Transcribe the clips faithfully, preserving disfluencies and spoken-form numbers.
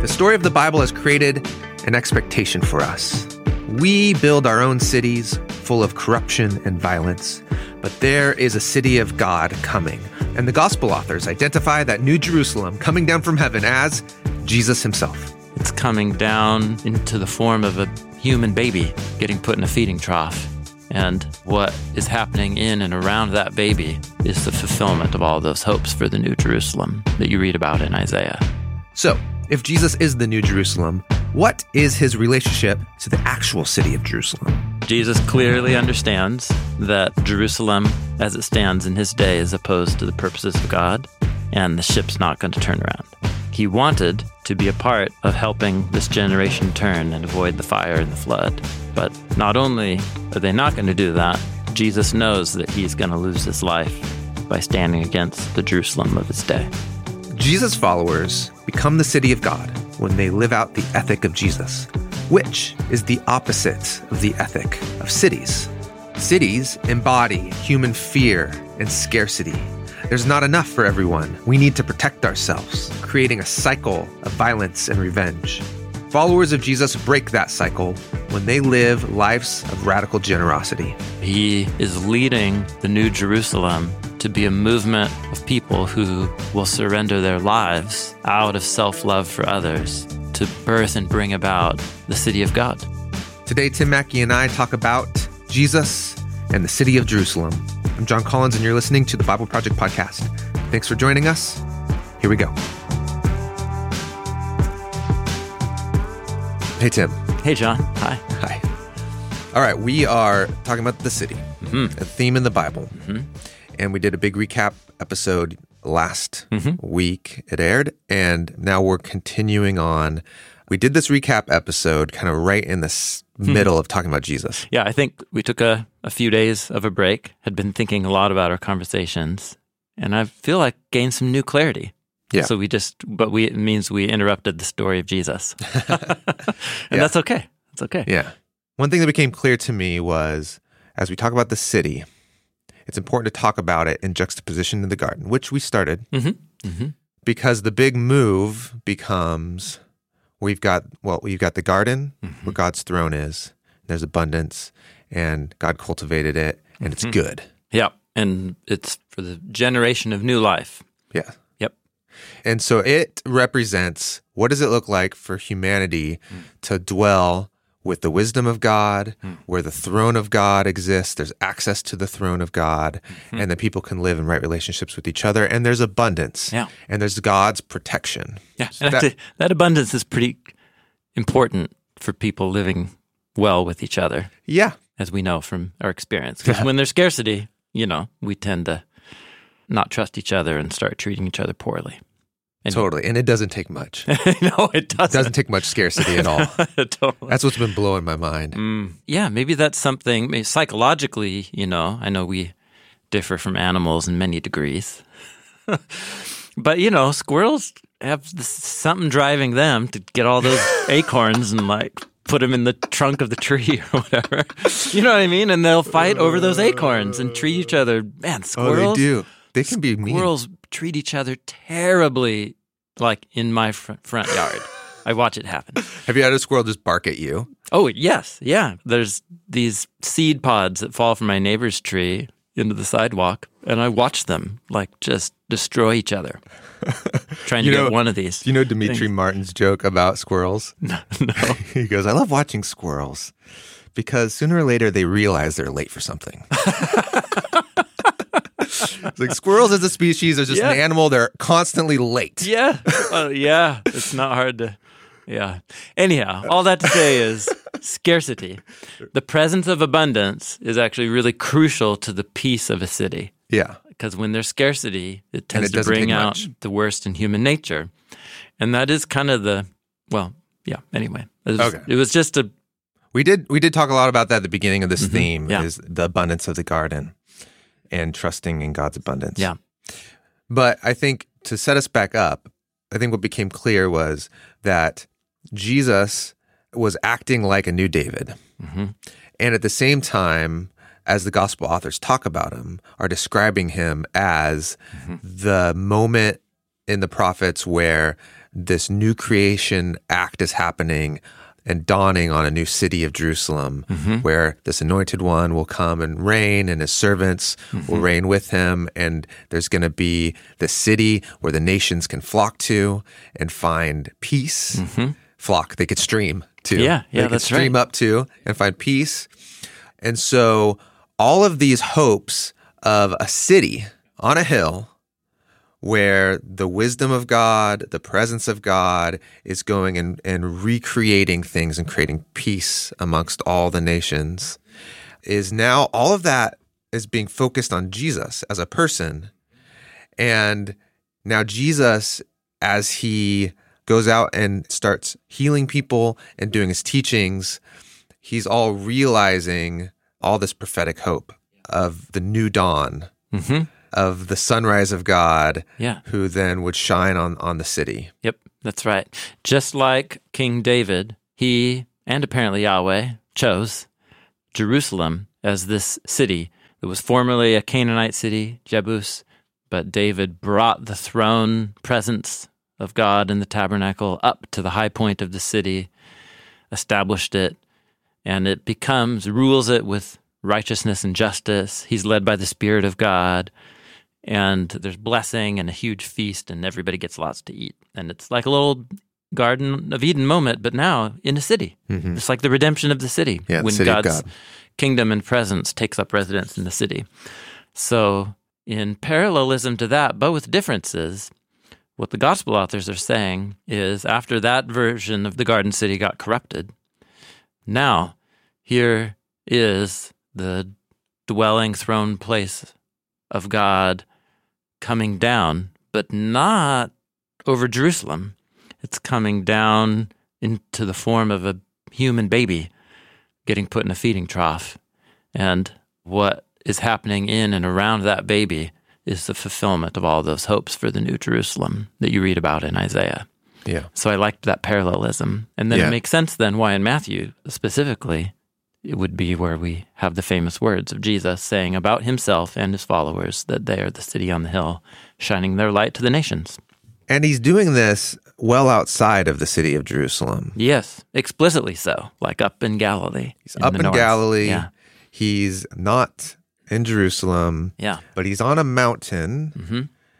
The story of the Bible has created an expectation for us. We build our own cities full of corruption and violence, but there is a city of God coming. And the gospel authors identify that New Jerusalem coming down from heaven as Jesus himself. It's coming down into the form of a human baby getting put in a feeding trough. And what is happening in and around that baby is the fulfillment of all those hopes for the New Jerusalem that you read about in Isaiah. So, if Jesus is the New Jerusalem, what is his relationship to the actual city of Jerusalem? Jesus clearly understands that Jerusalem, as it stands in his day, is opposed to the purposes of God, and the ship's not going to turn around. He wanted to be a part of helping this generation turn and avoid the fire and the flood. But not only are they not going to do that, Jesus knows that he's going to lose his life by standing against the Jerusalem of his day. Jesus' followers become the city of God when they live out the ethic of Jesus, which is the opposite of the ethic of cities. Cities embody human fear and scarcity. There's not enough for everyone. We need to protect ourselves, creating a cycle of violence and revenge. Followers of Jesus break that cycle when they live lives of radical generosity. He is leading the New Jerusalem to be a movement of people who will surrender their lives out of self-love for others to birth and bring about the city of God. Today, Tim Mackey and I talk about Jesus and the city of Jerusalem. I'm John Collins, and you're listening to the Bible Project Podcast. Thanks for joining us. Here we go. Hey, Tim. Hey, John. Hi. Hi. All right, we are talking about the city, Mm-hmm. a theme in the Bible. Mm-hmm. And we did a big recap episode last Mm-hmm. week. It aired, and now we're continuing on. We did this recap episode kind of right in the s- middle of talking about Jesus. Yeah, I think we took a, a few days of a break, had been thinking a lot about our conversations, and I feel like gained some new clarity. Yeah. So we just, but we it means we interrupted the story of Jesus. and Yeah. that's okay. It's okay. Yeah. One thing that became clear to me was, as we talk about the city, it's important to talk about it in juxtaposition to the garden, which we started, Mm-hmm. Mm-hmm. because the big move becomes we've got, well, we've got the garden Mm-hmm. where God's throne is. There's abundance, and God cultivated it, and it's Mhm. good. Yeah. And it's for the generation of new life. Yeah. Yep. And so it represents, what does it look like for humanity to dwell with the wisdom of God, Mm. where the throne of God exists, there's access to the throne of God, Mm-hmm. and that people can live in right relationships with each other, and there's abundance, Yeah. and there's God's protection. Yeah. So And that- actually, that abundance is pretty important for people living well with each other, Yeah. as we know from our experience. Because when there's scarcity, you know, we tend to not trust each other and start treating each other poorly. And- Totally. And it doesn't take much. no, it It doesn't. doesn't take much scarcity at all. totally. That's what's been blowing my mind. Mm, yeah, maybe that's something maybe psychologically, you know, I know we differ from animals in many degrees. But, you know, squirrels have this, something driving them to get all those acorns and like put them in the trunk of the tree or whatever. You know what I mean? And they'll fight over those acorns and treat each other. Man, Oh, squirrels. they do. They can be mean. Squirrels treat each other terribly, like in my fr- front yard. I watch it happen. Have you had a squirrel just bark at you? Oh, yes. Yeah. There's these seed pods that fall from my neighbor's tree into the sidewalk, and I watch them like just destroy each other, trying to You know- get one of these. Do you know Dimitri Martin's joke about squirrels? No. He goes, I love watching squirrels because sooner or later they realize they're late for something. It's like squirrels as a species are just Yeah. an animal. They're constantly late. Yeah. Uh, yeah. It's not hard to, yeah. Anyhow, all that to say is scarcity. The presence of abundance is actually really crucial to the peace of a city. Yeah. Because when there's scarcity, it tends it to doesn't bring take out much. the worst in human nature. And that is kind of the, well, yeah, anyway. It was, Okay. it was just a, We did we did talk a lot about that at the beginning of this theme, Yeah. is the abundance of the garden and trusting in God's abundance. yeah. But I think to set us back up, I think what became clear was that Jesus was acting like a new David. Mm-hmm. And at the same time, as the gospel authors talk about him, are describing him as Mm-hmm. the moment in the prophets where this new creation act is happening and dawning on a new city of Jerusalem, mm-hmm. where this anointed one will come and reign, and his servants mm-hmm. will reign with him. And there's going to be the city where the nations can flock to and find peace. Mm-hmm. Flock, they could stream to. Yeah, yeah, they that's could stream right. up to and find peace. And so all of these hopes of a city on a hill where the wisdom of God, the presence of God is going and, and recreating things and creating peace amongst all the nations, is now all of that is being focused on Jesus as a person. And now Jesus, as he goes out and starts healing people and doing his teachings, he's all realizing all this prophetic hope of the new dawn, mm-hmm. of the sunrise of God, yeah. who then would shine on, on the city. Yep, that's right. Just like King David, he, and apparently Yahweh, chose Jerusalem as this city that was formerly a Canaanite city, Jebus, but David brought the throne presence of God in the tabernacle up to the high point of the city, established it, and it becomes, rules it with righteousness and justice. He's led by the Spirit of God, and there's blessing and a huge feast, and everybody gets lots to eat. And it's like a little Garden of Eden moment, but now in a city. Mm-hmm. It's like the redemption of the city, yeah, when the city God's of God. Kingdom and presence takes up residence in the city. So in parallelism to that, but with differences, what the gospel authors are saying is after that version of the garden city got corrupted, now here is the dwelling throne place of God coming down, but not over Jerusalem. It's coming down into the form of a human baby getting put in a feeding trough. And what is happening in and around that baby is the fulfillment of all those hopes for the New Jerusalem that you read about in Isaiah. Yeah. So I liked that parallelism. And then yeah. it makes sense then why in Matthew specifically it would be where we have the famous words of Jesus saying about himself and his followers that they are the city on the hill, shining their light to the nations. And he's doing this well outside of the city of Jerusalem. Yes, explicitly so, like up in Galilee. He's in up in north. Galilee. Yeah. He's not in Jerusalem, yeah. but he's on a mountain, mm-hmm.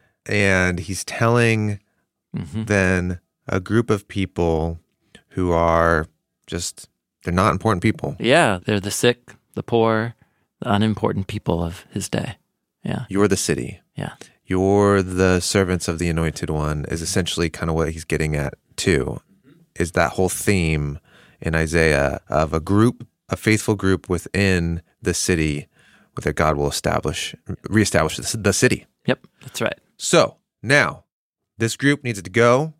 and he's telling mm-hmm. then a group of people who are just, they're not important people. Yeah, they're the sick, the poor, the unimportant people of his day. Yeah. You're the city. Yeah. You're the servants of the Anointed One is essentially kind of what he's getting at too, is that whole theme in Isaiah of a group, a faithful group within the city where God will establish, reestablish the city. Yep, that's right. So now this group needs to go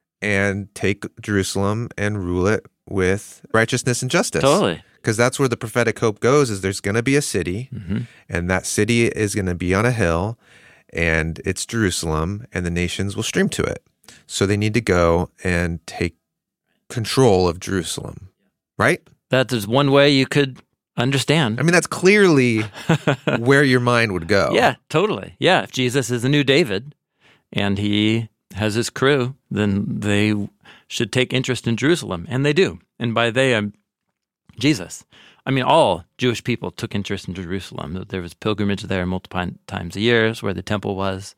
and take Jerusalem and rule it with righteousness and justice. Totally. Because that's where the prophetic hope goes, is there's going to be a city, mm-hmm. and that city is going to be on a hill, and it's Jerusalem, and the nations will stream to it. So they need to go and take control of Jerusalem, right? That is one way you could understand. I mean, that's clearly where your mind would go. Yeah, totally. Yeah, if Jesus is a new David and he has his crew, then they should take interest in Jerusalem, and they do. And by they, I'm Jesus. I mean, all Jewish people took interest in Jerusalem. There was pilgrimage there multiple times a year, where the temple was.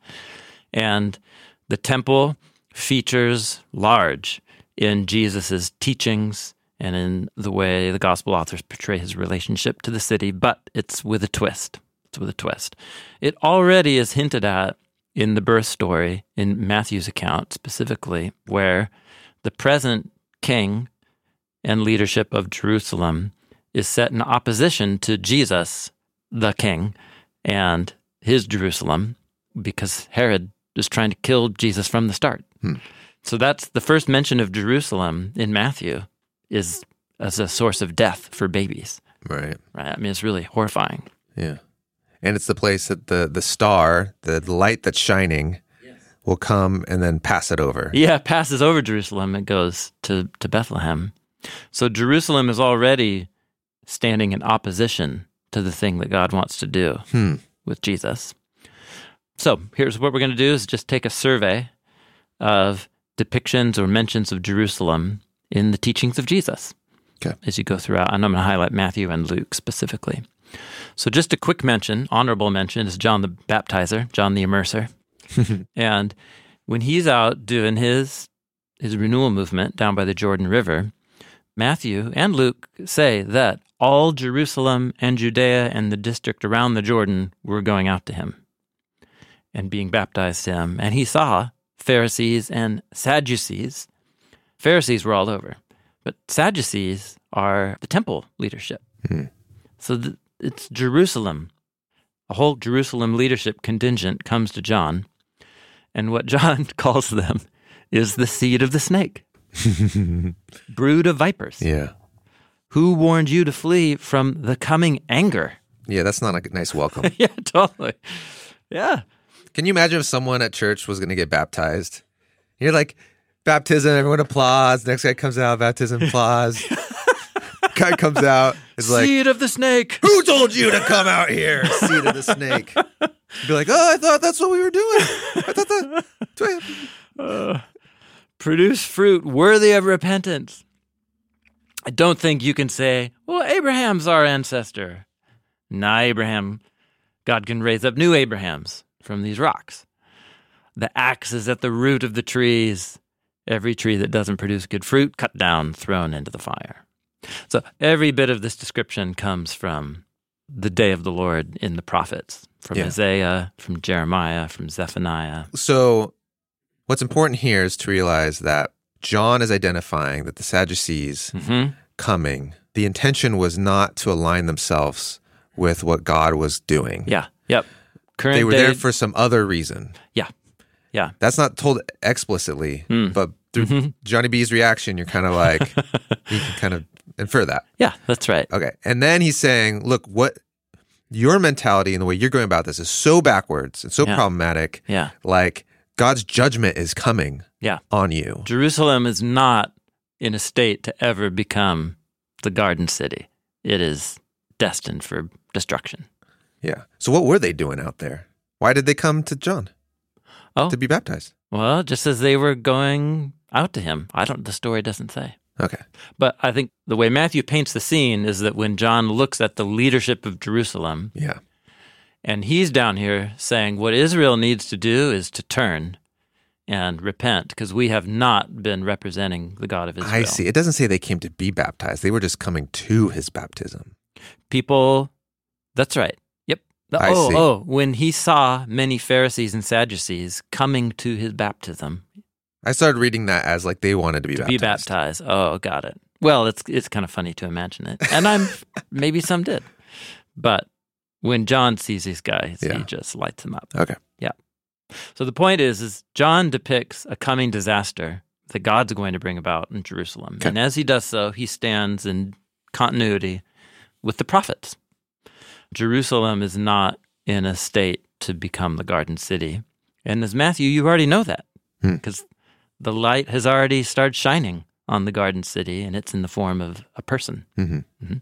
And the temple features large in Jesus's teachings and in the way the gospel authors portray his relationship to the city, but it's with a twist. It's with a twist. It already is hinted at in the birth story in Matthew's account specifically, where the present king and leadership of Jerusalem is set in opposition to Jesus, the king, and his Jerusalem, because Herod is trying to kill Jesus from the start. Hmm. So that's the first mention of Jerusalem in Matthew is as a source of death for babies. Right. Right. I mean, it's really horrifying. Yeah. And it's the place that the, the star, the light that's shining, yes. will come and then pass it over. Yeah, it passes over Jerusalem. It goes to, to Bethlehem. So Jerusalem is already standing in opposition to the thing that God wants to do hmm. with Jesus. So here's what we're going to do is just take a survey of depictions or mentions of Jerusalem in the teachings of Jesus. Okay. As you go throughout, and I'm going to highlight Matthew and Luke specifically. So just a quick mention, honorable mention, is John the Baptizer, John the Immerser. And when he's out doing his his renewal movement down by the Jordan River, Matthew and Luke say that all Jerusalem and Judea and the district around the Jordan were going out to him and being baptized to him. And he saw Pharisees and Sadducees. Pharisees were all over, but Sadducees are the temple leadership. Mm. So th- it's Jerusalem. A whole Jerusalem leadership contingent comes to John, and what John calls them is the seed of the snake, brood of vipers. Yeah. Who warned you to flee from the coming anger? Yeah, that's not a nice welcome. Yeah, totally. Yeah. Can you imagine if someone at church was going to get baptized? You're like, baptism, everyone applauds. Next guy comes out, baptism, applause. Guy comes out, is like, seed of the snake. Who told you to come out here? Seed of the snake. You'd be like, oh, I thought that's what we were doing. I thought that. Uh, produce fruit worthy of repentance. I don't think you can say, well, Abraham's our ancestor. Nah, Abraham, God can raise up new Abrahams from these rocks. The axe is at the root of the trees. Every tree that doesn't produce good fruit, cut down, thrown into the fire. So every bit of this description comes from the day of the Lord in the prophets, from Yeah. Isaiah, from Jeremiah, from Zephaniah. So what's important here is to realize that John is identifying that the Sadducees Mm-hmm. coming, the intention was not to align themselves with what God was doing. Yeah, yep. Current They were day, there for some other reason. Yeah, yeah. That's not told explicitly, Mm. but through Mhm. Johnny B's reaction, you're kind of like, you can kind of infer that. Yeah, that's right. Okay. And then he's saying, look, what your mentality and the way you're going about this is so backwards and so Yeah. problematic. Yeah, Like God's judgment is coming yeah. on you. Jerusalem is not in a state to ever become the garden city. It is destined for destruction. Yeah. So what were they doing out there? Why did they come to John Oh, to be baptized? well, just as they were going out to him. I don't, the story doesn't say. Okay. But I think the way Matthew paints the scene is that when John looks at the leadership of Jerusalem, Yeah. and he's down here saying what Israel needs to do is to turn and repent, because we have not been representing the God of Israel. I see. It doesn't say they came to be baptized. They were just coming to his baptism. People, that's right. Yep. The- I oh, see. oh, when he saw many Pharisees and Sadducees coming to his baptism, I started reading that as like they wanted to be to baptized. be baptized. Oh, got it. Well, it's it's kind of funny to imagine it. And I'm maybe some did. But when John sees these guys, Yeah. he just lights them up. Okay. So the point is, is John depicts a coming disaster that God's going to bring about in Jerusalem. Okay. And as he does so, he stands in continuity with the prophets. Jerusalem is not in a state to become the garden city. And as Matthew, you already know that Hmm. because the light has already started shining on the garden city, and it's in the form of a person. Mm-hmm.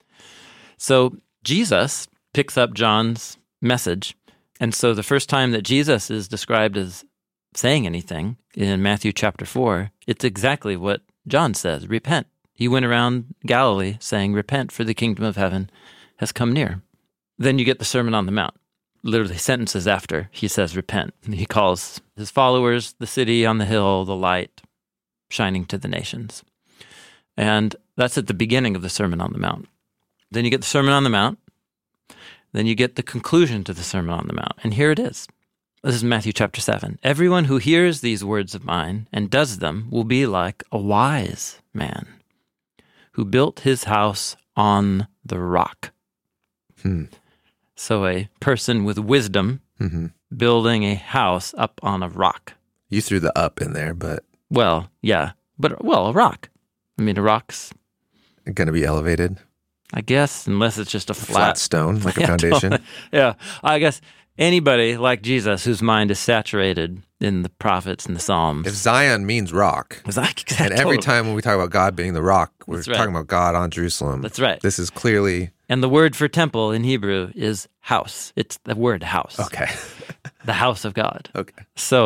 So Jesus picks up John's message. And so the first time that Jesus is described as saying anything in Matthew chapter four, it's exactly what John says, repent. He went around Galilee saying, repent, for the kingdom of heaven has come near. Then you get the Sermon on the Mount. Literally sentences after he says repent. He calls his followers the city on the hill, the light shining to the nations. And that's at the beginning of the Sermon on the Mount. Then you get the Sermon on the Mount. Then you get the conclusion to the Sermon on the Mount. And here it is. This is Matthew chapter seven. Everyone who hears these words of mine and does them will be like a wise man who built his house on the rock. Hmm. So a person with wisdom Mm-hmm. building a house up on a rock. You threw the up in there, but Well, yeah, but, well, a rock. I mean, a rock's, going to be elevated. I guess, unless it's just a Flat, flat, stone, like a Yeah, foundation. totally. Yeah, I guess anybody like Jesus whose mind is saturated in the prophets and the Psalms. If Zion means rock, Was like, and every time when we talk about God being the rock, we're That's right. talking about God on Jerusalem. That's right. This is clearly And the word for temple in Hebrew is house. It's the word house. okay. The house of God. Okay. So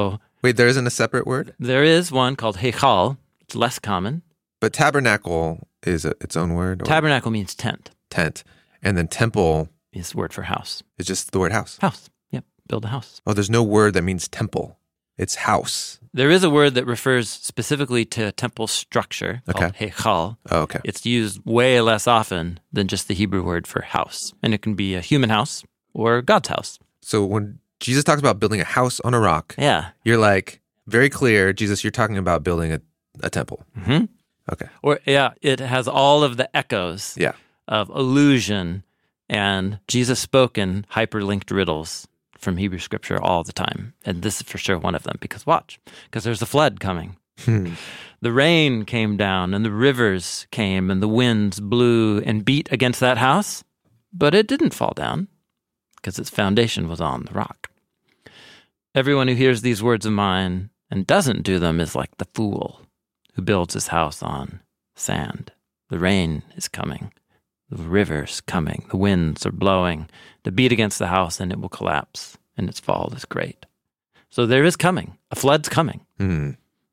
Wait, there isn't a separate word? There is one called heichal. It's less common. But tabernacle is a, its own word? Or Tabernacle means tent. tent. And then temple Is the word for house. is just the word house. House. Yep. Build a house. Oh, there's no word that means temple. It's house. There is a word that refers specifically to a temple structure called Okay. heichal. Oh, okay. It's used way less often than just the Hebrew word for house. And it can be a human house or God's house. So when Jesus talks about building a house on a rock, Yeah. you're like, very clear, Jesus, you're talking about building a, a temple. Mm-hmm. Okay. Or, yeah, it has all of the echoes Yeah. of allusion, and Jesus spoke in hyperlinked riddles from Hebrew scripture all the time. And this is for sure one of them, because watch, because there's a flood coming. Hmm. The rain came down, and the rivers came, and the winds blew and beat against that house, but it didn't fall down, because its foundation was on the rock. Everyone who hears these words of mine and doesn't do them is like the fool who builds his house on sand. The rain is coming, the river's coming, the winds are blowing to beat against the house, and it will collapse, and its fall is great. So there is coming, a flood's coming. Hmm.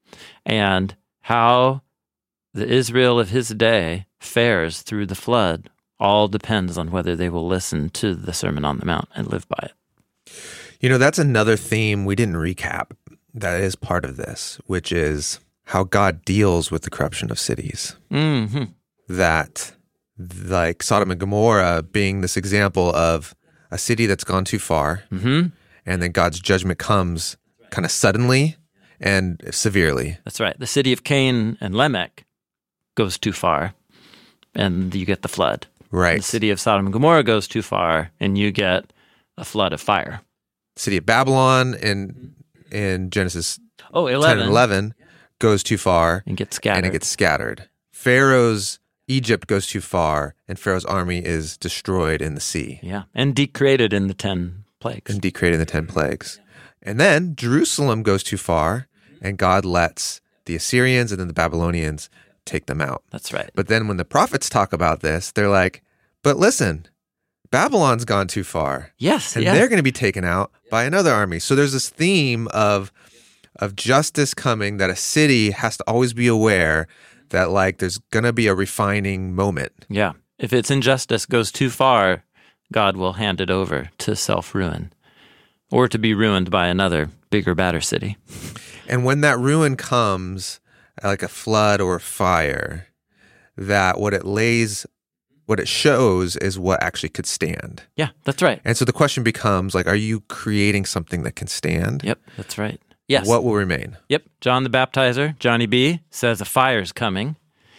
And how the Israel of his day fares through the flood all depends on whether they will listen to the Sermon on the Mount and live by it. You know, that's another theme we didn't recap that is part of this, which is how God deals with the corruption of cities. Mm-hmm. That, like Sodom and Gomorrah being this example of a city that's gone too far, Mm-hmm. and then God's judgment comes kind of suddenly and severely. That's right. The city of Cain and Lamech goes too far, and you get the flood. Right. The city of Sodom and Gomorrah goes too far, and you get a flood of fire. City of Babylon in in Genesis Oh, ten eleven. and eleven goes too far And gets scattered. and it gets scattered. Pharaoh's Egypt goes too far and Pharaoh's army is destroyed in the sea Yeah, and decreated in the ten plagues. and decreated in the ten plagues. And then Jerusalem goes too far and God lets the Assyrians and then the Babylonians take them out. That's right. But then when the prophets talk about this, they're like, but listen, Babylon's gone too far. Yes, And yeah. they're going to be taken out by another army. So there's this theme of of justice coming, that a city has to always be aware that like there's going to be a refining moment. Yeah. If its injustice goes too far, God will hand it over to self-ruin or to be ruined by another bigger, badder city. And when that ruin comes, like a flood or a fire, that what it lays, what it shows is what actually could stand. Yeah, that's right. And so the question becomes like, are you creating something that can stand? Yep, that's right. Yes. What will remain? Yep. John the Baptizer, Johnny B, says a fire's coming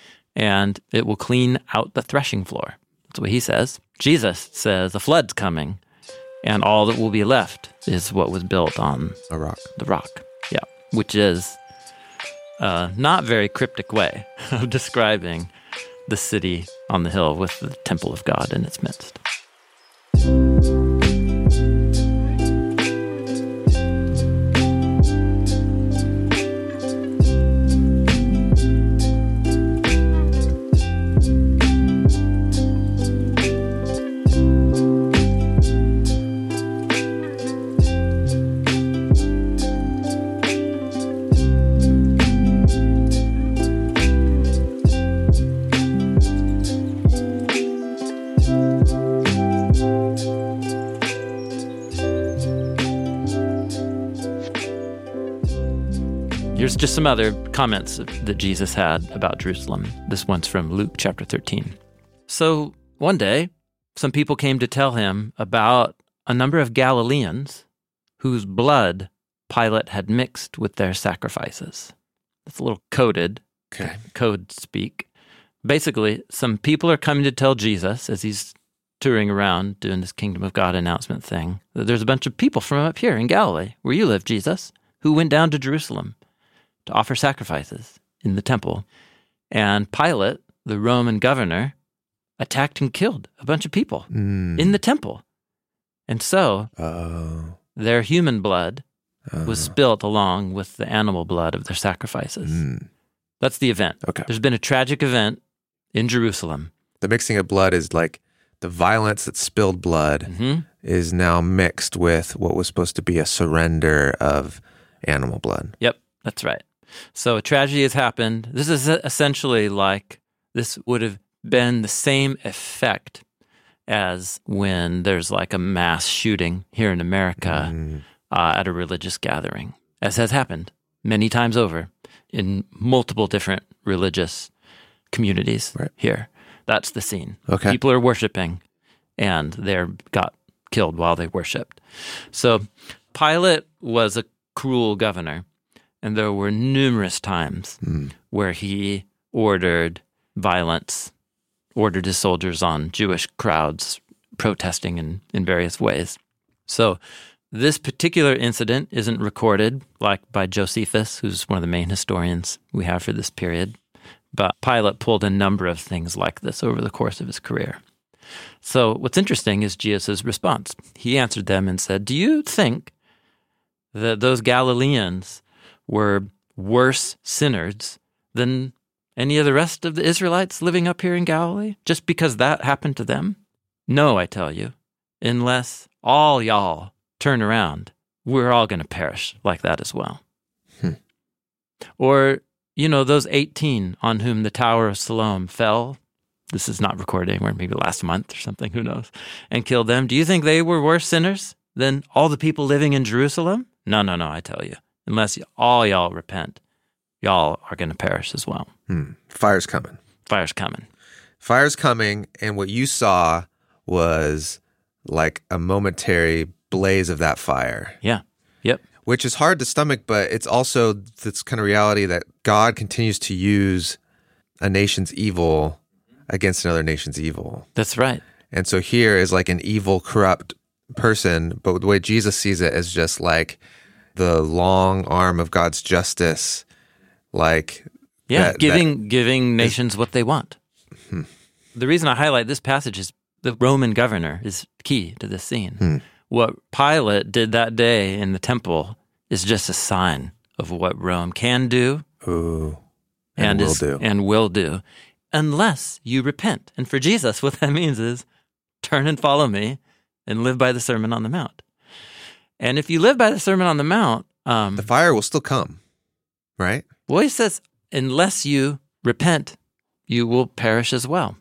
and it will clean out the threshing floor. That's what he says. Jesus says a flood's coming and all that will be left is what was built on A rock. the rock. Yeah. Which is a not very cryptic way of describing the city on the hill with the temple of God in its midst. Here's just some other comments that Jesus had about Jerusalem. This one's from Luke chapter thirteen. So one day, some people came to tell him about a number of Galileans whose blood Pilate had mixed with their sacrifices. That's a little coded, Okay. code speak. Basically, some people are coming to tell Jesus as he's touring around doing this kingdom of God announcement thing that there's a bunch of people from up here in Galilee, where you live, Jesus, who went down to Jerusalem to offer sacrifices in the temple. And Pilate, the Roman governor, attacked and killed a bunch of people Mm. in the temple. And so Oh. their human blood Oh. was spilt along with the animal blood of their sacrifices. Mm. That's the event. Okay. There's been a tragic event in Jerusalem. The mixing of blood is like the violence that spilled blood hmm is now mixed with what was supposed to be a surrender of animal blood. Yep, that's right. So a tragedy has happened. This is essentially like, this would have been the same effect as when there's like a mass shooting here in America mm. uh, at a religious gathering, as has happened many times over in multiple different religious communities right. here. That's the scene. Okay. People are worshiping, and they're got killed while they worshiped. So Pilate was a cruel governor, and there were numerous times mm. where he ordered violence, ordered his soldiers on Jewish crowds protesting in, in various ways. So this particular incident isn't recorded like by Josephus, who's one of the main historians we have for this period, but Pilate pulled a number of things like this over the course of his career. So what's interesting is Jesus' response. He answered them and said, "Do you think that those Galileans were worse sinners than any of the rest of the Israelites living up here in Galilee, just because that happened to them? No, I tell you, unless all y'all turn around, we're all going to perish like that as well." Hmm. Or, you know, those eighteen on whom the Tower of Siloam fell, this is not recorded anywhere, maybe last month or something, who knows, and killed them. Do you think they were worse sinners than all the people living in Jerusalem? No, no, no, I tell you, unless all y'all repent, y'all are going to perish as well. Hmm. Fire's coming. Fire's coming. Fire's coming, and what you saw was like a momentary blaze of that fire. Yeah. Yep. Which is hard to stomach, but it's also this kind of reality that God continues to use a nation's evil against another nation's evil. That's right. And so here is like an evil, corrupt person, but the way Jesus sees it is just like the long arm of God's justice, like yeah, that, giving that giving nations is, what they want. Hmm. The reason I highlight this passage is the Roman governor is key to this scene. Hmm. What Pilate did that day in the temple is just a sign of what Rome can do, Ooh, and, and will is, do, and will do, unless you repent. And for Jesus, what that means is turn and follow me, and live by the Sermon on the Mount. And if you live by the Sermon on the Mount, um, the fire will still come, right? Well, he says, unless you repent, you will perish as well.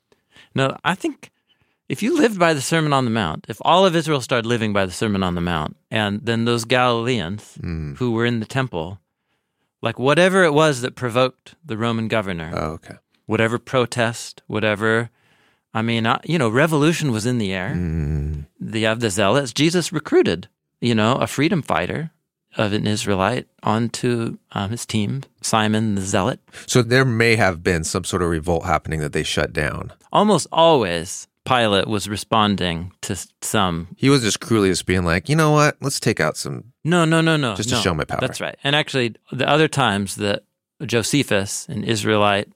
Now, I think if you lived by the Sermon on the Mount, if all of Israel started living by the Sermon on the Mount, and then those Galileans mm. who were in the temple, like whatever it was that provoked the Roman governor, oh, okay. whatever protest, whatever, I mean, you know, revolution was in the air. Mm. You have the zealots. Jesus recruited, you know, a freedom fighter of an Israelite onto um, his team, Simon the Zealot. So there may have been some sort of revolt happening that they shut down. Almost always, Pilate was responding to some... He was just cruelly just being like, you know what, let's take out some... No, no, no, no. Just to no. show my power. That's right. And actually, the other times that Josephus, an Israelite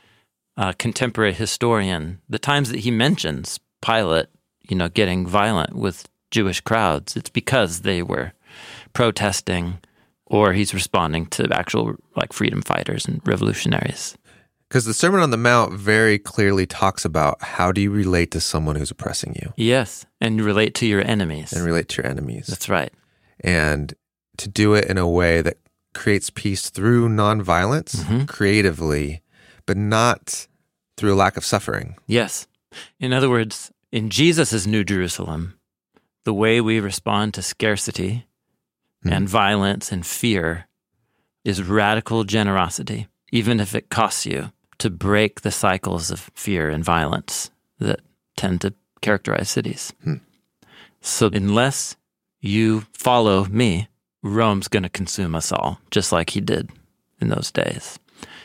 uh, contemporary historian, the times that he mentions Pilate, you know, getting violent with Jewish crowds, it's because they were protesting or he's responding to actual like freedom fighters and revolutionaries. Because the Sermon on the Mount very clearly talks about how do you relate to someone who's oppressing you. Yes, and relate to your enemies. And relate to your enemies. That's right. And to do it in a way that creates peace through nonviolence, mm-hmm. creatively, but not through a lack of suffering. Yes. In other words, in Jesus' New Jerusalem, the way we respond to scarcity mm-hmm. and violence and fear is radical generosity, even if it costs you to break the cycles of fear and violence that tend to characterize cities. Hmm. So unless you follow me, Rome's going to consume us all, just like he did in those days.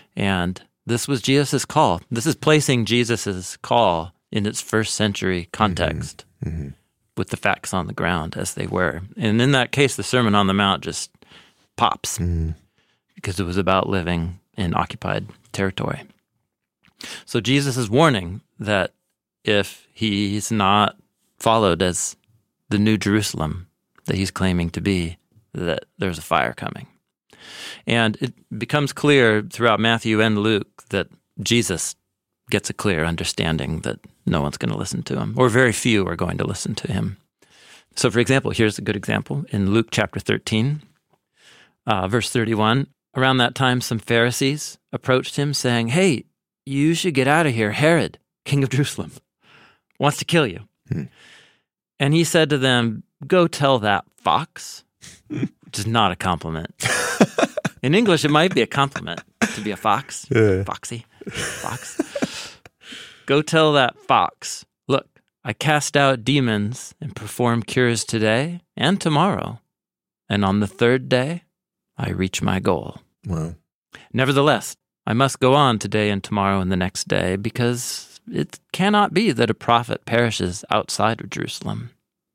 And this was Jesus' call. This is placing Jesus' call in its first century context mm-hmm. Mm-hmm. with the facts on the ground as they were. And in that case, the Sermon on the Mount just pops mm-hmm. because it was about living in occupied territory. So Jesus is warning that if he's not followed as the New Jerusalem that he's claiming to be, that there's a fire coming. And it becomes clear throughout Matthew and Luke that Jesus gets a clear understanding that no one's going to listen to him, or very few are going to listen to him. So, for example, here's a good example. In Luke chapter thirteen, Uh, verse thirty-one, around that time, some Pharisees approached him saying, "Hey, you should get out of here. Herod, king of Jerusalem, wants to kill you." Hmm. And he said to them, "Go tell that fox," which is not a compliment. In English, it might be a compliment to be a fox. Yeah. Foxy. Fox. "Go tell that fox, look, I cast out demons and perform cures today and tomorrow, and on the third day, I reach my goal. Wow. Nevertheless, I must go on today and tomorrow and the next day, because it cannot be that a prophet perishes outside of Jerusalem.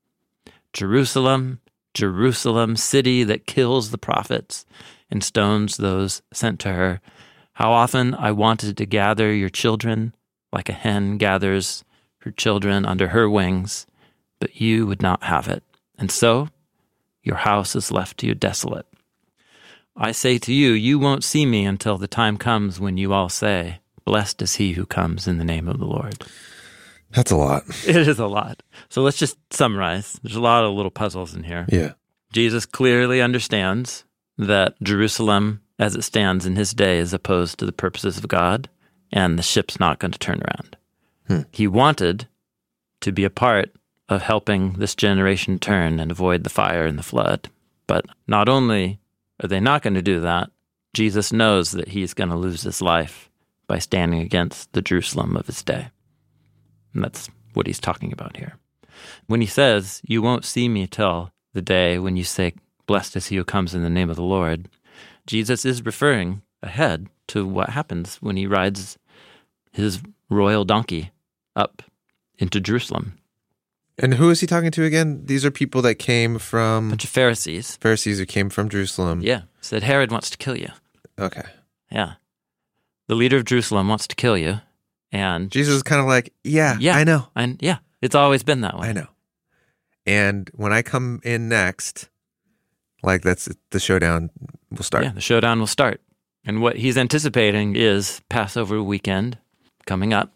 Jerusalem, Jerusalem, city that kills the prophets and stones those sent to her. How often I wanted to gather your children like a hen gathers her children under her wings, but you would not have it. And so your house is left to you desolate. I say to you, you won't see me until the time comes when you all say, 'Blessed is he who comes in the name of the Lord.'" That's a lot. It is a lot. So let's just summarize. There's a lot of little puzzles in here. Yeah. Jesus clearly understands that Jerusalem, as it stands in his day, is opposed to the purposes of God, and the ship's not going to turn around. Hmm. He wanted to be a part of helping this generation turn and avoid the fire and the flood. But not only are they not going to do that, Jesus knows that he's going to lose his life by standing against the Jerusalem of his day. And that's what he's talking about here. When he says, "You won't see me till the day when you say, 'Blessed is he who comes in the name of the Lord,'" Jesus is referring ahead to what happens when he rides his royal donkey up into Jerusalem. And who is he talking to again? These are people that came A from bunch of Pharisees. Pharisees who came from Jerusalem. Yeah. Said, Herod wants to kill you. Okay. Yeah. The leader of Jerusalem wants to kill you. And Jesus is kind of like, yeah, Yeah. I know. and yeah, it's always been that way. I know. And when I come in next, like that's the showdown will start. Yeah, the showdown will start. And what he's anticipating is Passover weekend coming up.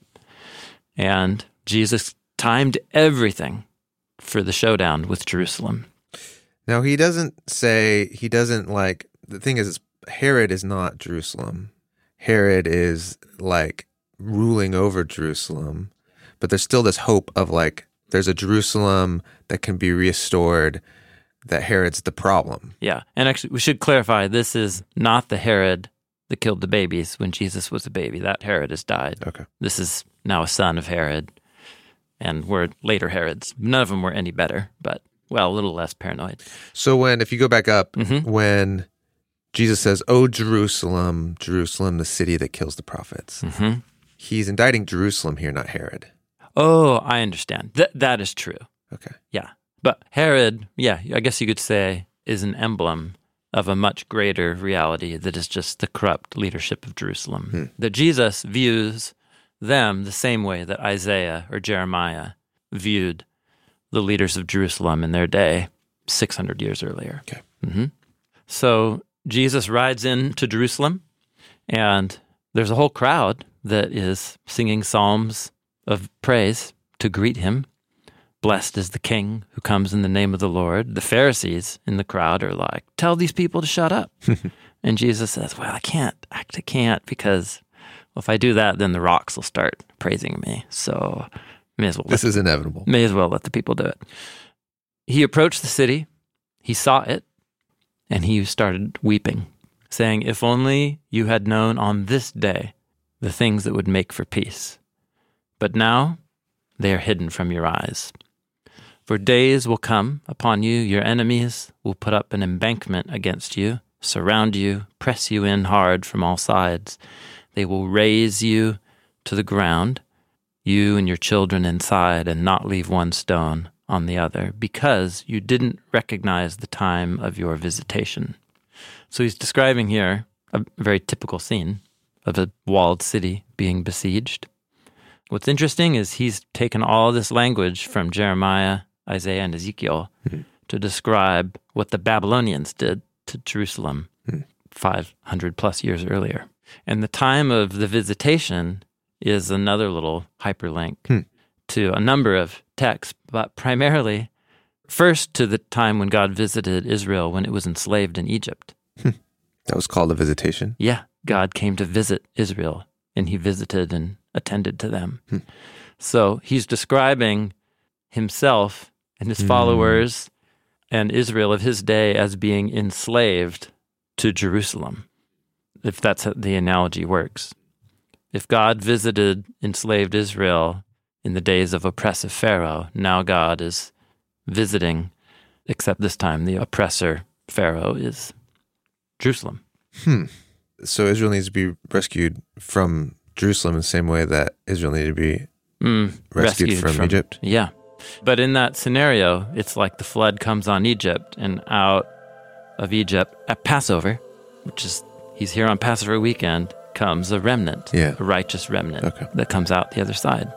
And Jesus timed everything for the showdown with Jerusalem. Now, he doesn't say, he doesn't like, the thing is, Herod is not Jerusalem. Herod is like ruling over Jerusalem, but there's still this hope of like, there's a Jerusalem that can be restored, that Herod's the problem. Yeah. And actually, we should clarify, this is not the Herod that killed the babies when Jesus was a baby. That Herod has died. Okay. This is now a son of Herod, and we're later Herods. None of them were any better, but, well, a little less paranoid. So when, if you go back up, Mhm. when Jesus says, "Oh, Jerusalem, Jerusalem, the city that kills the prophets," Mm-hmm. he's indicting Jerusalem here, not Herod. Oh, I understand. Th- that is true. Okay. Yeah. But Herod, yeah, I guess you could say, is an emblem of a much greater reality that is just the corrupt leadership of Jerusalem. Hmm. That Jesus views them the same way that Isaiah or Jeremiah viewed the leaders of Jerusalem in their day six hundred years earlier. Okay. Mm-hmm. So Jesus rides into Jerusalem, and there's a whole crowd that is singing psalms of praise to greet him. Blessed is the King who comes in the name of the Lord. The Pharisees in the crowd are like, tell these people to shut up. And Jesus says, well, I can't, I actually can't, because well, if I do that, then the rocks will start praising me. So may as well This let, is inevitable. may as well let the people do it. He approached the city, he saw it, and he started weeping, saying, if only you had known on this day the things that would make for peace. But now they are hidden from your eyes. For days will come upon you, your enemies will put up an embankment against you, surround you, press you in hard from all sides. They will raze you to the ground, you and your children inside, and not leave one stone on the other, because you didn't recognize the time of your visitation. So he's describing here a very typical scene of a walled city being besieged. What's interesting is he's taken all this language from Jeremiah, Isaiah, and Ezekiel mm-hmm. to describe what the Babylonians did to Jerusalem mm-hmm. five hundred plus years earlier. And the time of the visitation is another little hyperlink mm-hmm. to a number of texts, but primarily first to the time when God visited Israel when it was enslaved in Egypt. That was called a visitation? Yeah, God came to visit Israel, and he visited and attended to them. Hmm. So he's describing himself and his mm. followers and Israel of his day as being enslaved to Jerusalem, if that's how the analogy works. If God visited enslaved Israel in the days of oppressive Pharaoh, now God is visiting, except this time the oppressor Pharaoh is Jerusalem. Hmm. So Israel needs to be rescued from Jerusalem in the same way that Israel needed to be mm, rescued, rescued from, from Egypt? Yeah. But in that scenario, it's like the flood comes on Egypt, and out of Egypt at Passover, which is, he's here on Passover weekend, comes a remnant, yeah. a righteous remnant okay. that comes out the other side.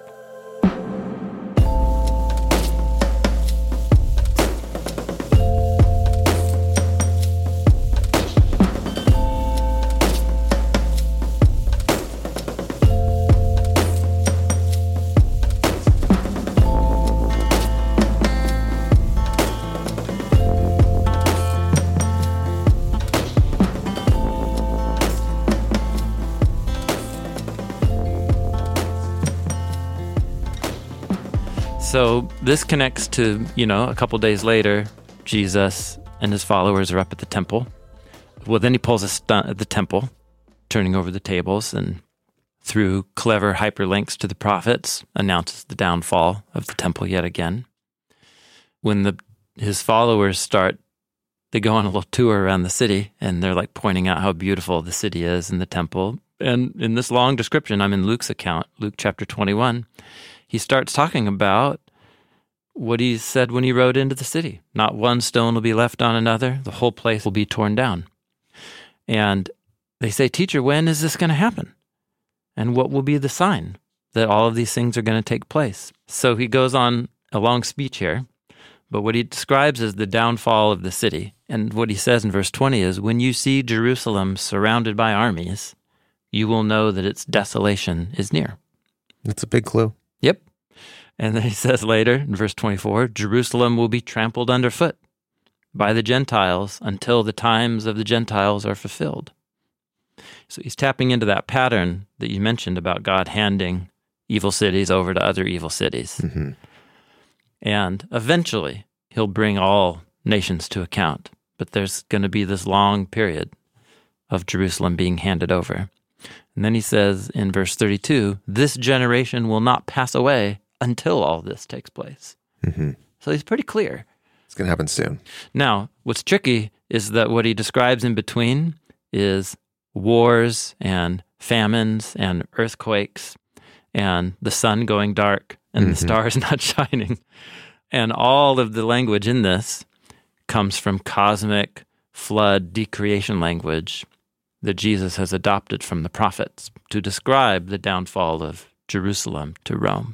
So this connects to, you know, a couple days later, Jesus and his followers are up at the temple. Well, then he pulls a stunt at the temple, turning over the tables, and through clever hyperlinks to the prophets, announces the downfall of the temple yet again. When the his followers start, they go on a little tour around the city, and they're like pointing out how beautiful the city is and the temple. And in this long description, I'm in Luke's account, Luke chapter twenty-one, he starts talking about what he said when he rode into the city. Not one stone will be left on another. The whole place will be torn down. And they say, "Teacher, when is this going to happen? And what will be the sign that all of these things are going to take place?" So he goes on a long speech here, but what he describes is the downfall of the city. And what he says in verse twenty is, "When you see Jerusalem surrounded by armies, you will know that its desolation is near." That's a big clue. Yep. And then he says later in verse twenty-four, "Jerusalem will be trampled underfoot by the Gentiles until the times of the Gentiles are fulfilled." So he's tapping into that pattern that you mentioned about God handing evil cities over to other evil cities. Mm-hmm. And eventually he'll bring all nations to account. But there's going to be this long period of Jerusalem being handed over. And then he says in verse thirty-two, "This generation will not pass away until all this takes place." Mm-hmm. So he's pretty clear. It's going to happen soon. Now, what's tricky is that what he describes in between is wars and famines and earthquakes and the sun going dark and mm-hmm. the stars not shining. And all of the language in this comes from cosmic flood decreation language that Jesus has adopted from the prophets to describe the downfall of Jerusalem to Rome.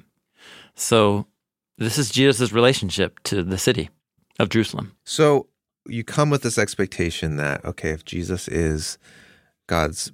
So this is Jesus' relationship to the city of Jerusalem. So you come with this expectation that, okay, if Jesus is God's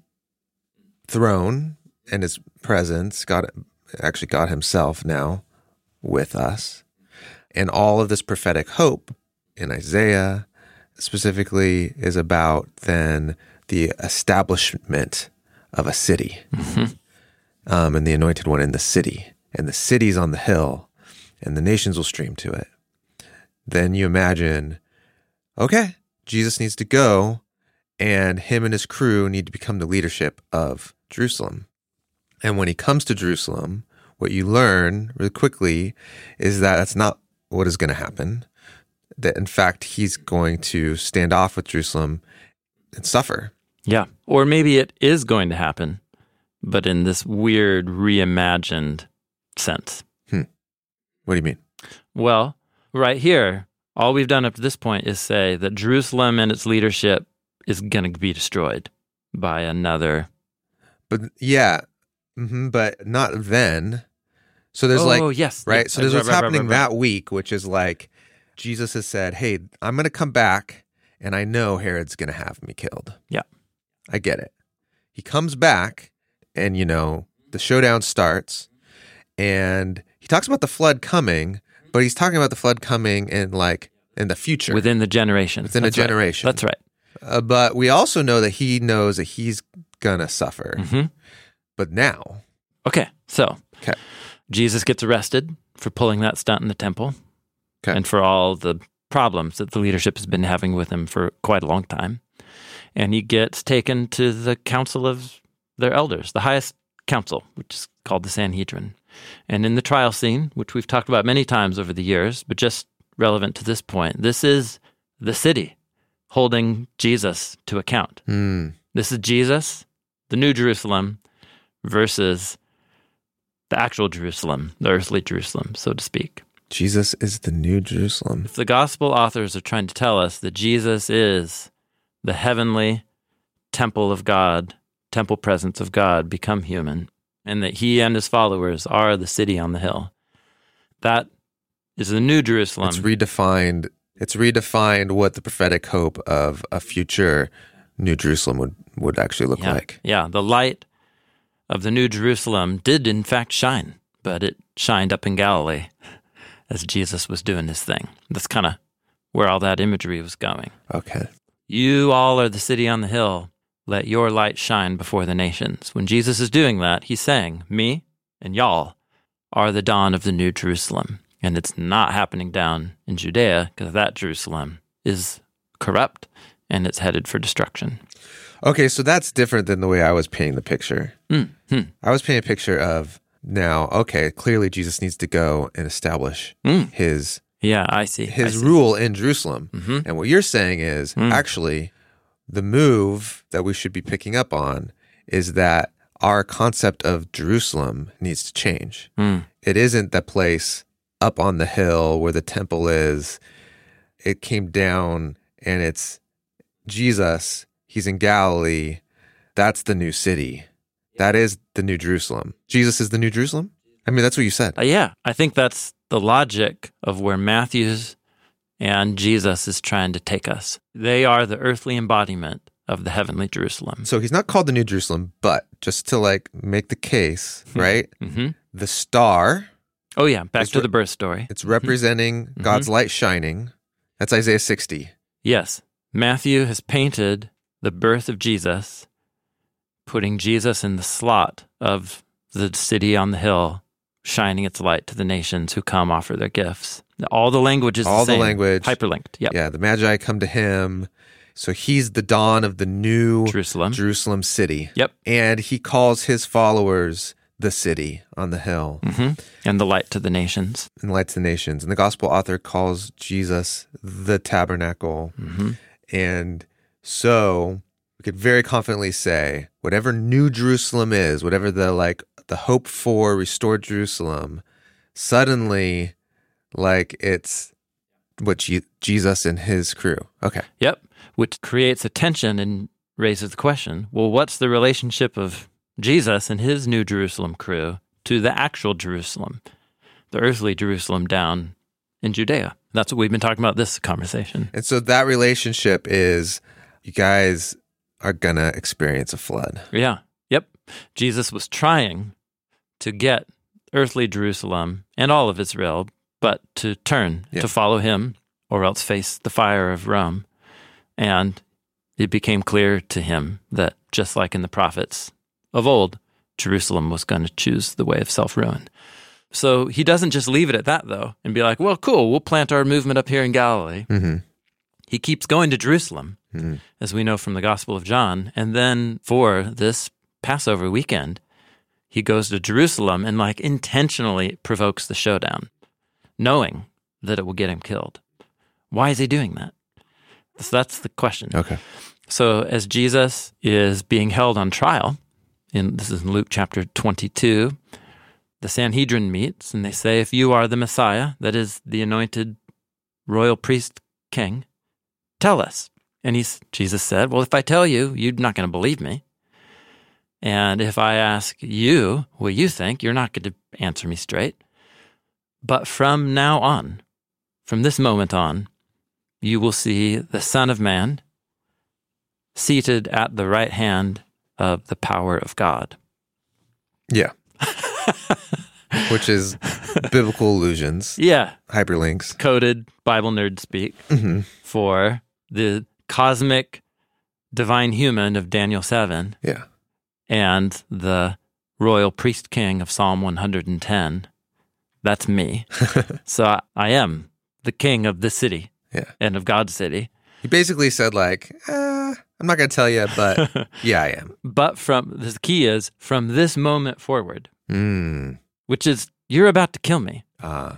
throne and his presence, God, actually God himself now with us, and all of this prophetic hope in Isaiah specifically is about then the establishment of a city, mm-hmm. um, and the anointed one in the city, and the city's on the hill, and the nations will stream to it. Then you imagine, okay, Jesus needs to go, and him and his crew need to become the leadership of Jerusalem. And when he comes to Jerusalem, what you learn really quickly is that that's not what is going to happen. That in fact, he's going to stand off with Jerusalem and suffer. Yeah. Or maybe it is going to happen, but in this weird reimagined sense. Hmm. What do you mean? Well, right here, all we've done up to this point is say that Jerusalem and its leadership is going to be destroyed by another. But yeah, mm-hmm, but not then. So there's oh, like, oh, yes. right? Yeah. So there's right, what's right, happening right, right, right. that week, which is like, Jesus has said, hey, I'm going to come back, and I know Herod's going to have me killed. Yeah. I get it. He comes back, and, you know, the showdown starts, and he talks about the flood coming, but he's talking about the flood coming in, like, in the future. Within the generation. Within That's a generation. Right. That's right. Uh, but we also know that he knows that he's going to suffer. Mm-hmm. But now. Okay, so Okay. Jesus gets arrested for pulling that stunt in the temple Okay. and for all the problems that the leadership has been having with him for quite a long time. And he gets taken to the council of their elders, the highest council, which is called the Sanhedrin. And in the trial scene, which we've talked about many times over the years, but just relevant to this point, this is the city holding Jesus to account. Mm. This is Jesus, the New Jerusalem, versus the actual Jerusalem, the earthly Jerusalem, so to speak. Jesus is the New Jerusalem. If the gospel authors are trying to tell us that Jesus is the heavenly temple of God, temple presence of God become human, and that he and his followers are the city on the hill, that is the New Jerusalem. It's redefined. It's redefined what the prophetic hope of a future New Jerusalem would, would actually look yeah. like. Yeah, the light of the New Jerusalem did in fact shine, but it shined up in Galilee as Jesus was doing his thing. That's kind of where all that imagery was going. Okay. You all are the city on the hill. Let your light shine before the nations. When Jesus is doing that, he's saying, me and y'all are the dawn of the New Jerusalem. And it's not happening down in Judea because that Jerusalem is corrupt and it's headed for destruction. Okay, so that's different than the way I was painting the picture. Mm-hmm. I was painting a picture of now, okay, clearly Jesus needs to go and establish Mm. his Yeah, I see. his I see. rule in Jerusalem. Mm-hmm. And what you're saying is Mm. actually the move that we should be picking up on is that our concept of Jerusalem needs to change. Mm. It isn't the place up on the hill where the temple is. It came down and it's Jesus. He's in Galilee. That's the new city. That is the New Jerusalem. Jesus is the New Jerusalem? I mean, that's what you said. Uh, yeah, I think that's the logic of where Matthew's and Jesus is trying to take us. They are the earthly embodiment of the heavenly Jerusalem. So he's not called the New Jerusalem, but just to like make the case, right? Mm-hmm. The star, Oh, yeah, back It's to re- the birth story. it's representing Mm-hmm. God's light shining. That's Isaiah sixty. Yes, Matthew has painted the birth of Jesus, putting Jesus in the slot of the city on the hill, shining its light to the nations who come offer their gifts. All the language is All the the same. language. Hyperlinked, yep. Yeah, the Magi come to him. So he's the dawn of the new Jerusalem. Jerusalem city. Yep. And he calls his followers the city on the hill hmm And the light to the nations. and light to the nations. And the gospel author calls Jesus the tabernacle. hmm And so we could very confidently say whatever New Jerusalem is, whatever the like the hope for restored Jerusalem, suddenly like it's what Je- Jesus and his crew. Okay. Yep, which creates a tension and raises the question, well, what's the relationship of Jesus and his New Jerusalem crew to the actual Jerusalem, the earthly Jerusalem down in Judea? That's what we've been talking about this conversation. And so that relationship is you guys are going to experience a flood. Yeah, yep. Jesus was trying to get earthly Jerusalem and all of Israel, but to turn, Yeah. to follow him, or else face the fire of Rome. And it became clear to him that just like in the prophets of old, Jerusalem was going to choose the way of self-ruin. So he doesn't just leave it at that, though, and be like, well, cool, we'll plant our movement up here in Galilee. Mm-hmm. He keeps going to Jerusalem, Mm-hmm. as we know from the Gospel of John. And then for this Passover weekend, he goes to Jerusalem and like intentionally provokes the showdown, knowing that it will get him killed. Why is he doing that? So that's the question. Okay. So as Jesus is being held on trial, in this is in Luke chapter twenty-two, the Sanhedrin meets and they say, if you are the Messiah, that is the anointed royal priest king, tell us. And he's, Jesus said, well, if I tell you, you're not going to believe me. And if I ask you what you think, you're not going to answer me straight. But from now on, from this moment on, you will see the Son of Man seated at the right hand of the power of God. Yeah. Which is biblical allusions, Yeah, hyperlinks. coded Bible nerd speak Mm-hmm. for the cosmic divine human of Daniel seven Yeah. and the royal priest king of Psalm one hundred ten, that's me. So I, I am the king of this city Yeah. and of God's city. He basically said like, uh, I'm not going to tell you, but yeah, I am. But from the key is from this moment forward, Mm. which is you're about to kill me. Uh,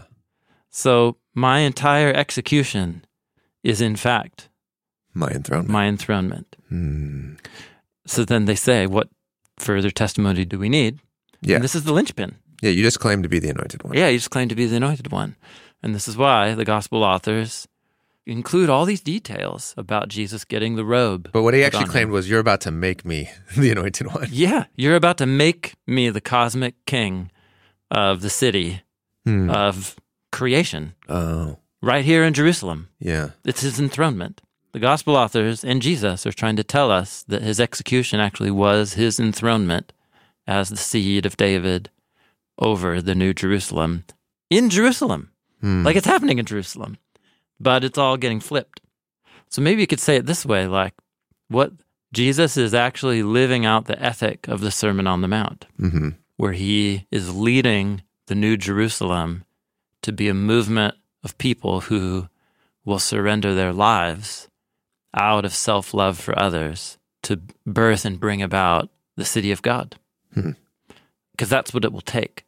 So my entire execution is in fact my enthronement. my enthronement. Mm. So then they say, what further testimony do we need? Yeah. And this is the linchpin. Yeah, you just claim to be the anointed one. Yeah, you just claim to be the anointed one. And this is why the gospel authors include all these details about Jesus getting the robe. But what he put actually on claimed him. was, you're about to make me the anointed one. Yeah, you're about to make me the cosmic king of the city Hmm. of creation Oh, right here in Jerusalem. yeah. It's his enthronement. The gospel authors and Jesus are trying to tell us that his execution actually was his enthronement as the seed of David over the New Jerusalem in Jerusalem. Hmm. Like it's happening in Jerusalem, but it's all getting flipped. So maybe you could say it this way, like what Jesus is actually living out the ethic of the Sermon on the Mount, Mm-hmm. where he is leading the New Jerusalem to be a movement of people who will surrender their lives out of self-love for others to birth and bring about the city of God. Hmm. Because that's what it will take,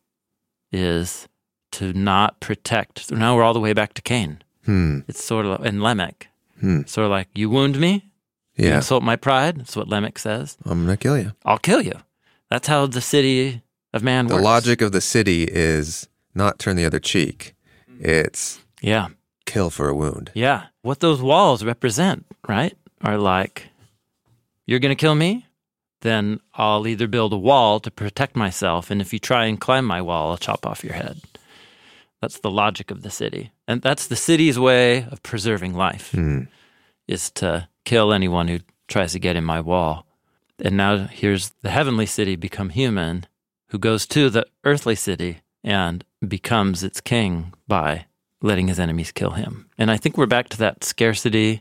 is to not protect. Now we're all the way back to Cain. Hmm. It's sort of, and Lamech, Hmm. sort of like, you wound me, you Yeah. insult my pride. That's what Lamech says. I'm going to kill you. I'll kill you. That's how the city of man The works. logic of the city is not turn the other cheek. It's Yeah. kill for a wound. Yeah. What those walls represent, right, are like, you're going to kill me? Then I'll either build a wall to protect myself, and if you try and climb my wall, I'll chop off your head. That's the logic of the city. And that's the city's way of preserving life, Hmm. is to kill anyone who tries to get in my wall. And now here's the heavenly city become human, who goes to the earthly city and becomes its king by letting his enemies kill him. And I think we're back to that scarcity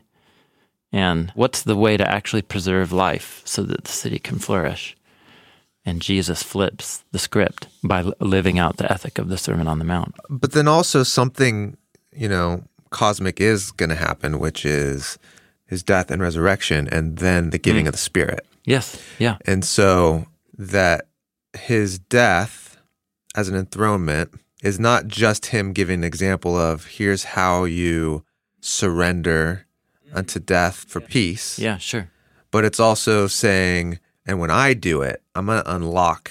and what's the way to actually preserve life so that the city can flourish. And Jesus flips the script by li- living out the ethic of the Sermon on the Mount. But then also something, you know, cosmic is going to happen, which is his death and resurrection, and then the giving Mm. of the Spirit. Yes, yeah, And so that his death as an enthronement is not just him giving an example of here's how you surrender unto death for peace, yeah, sure. but it's also saying, and when I do it, I'm going to unlock,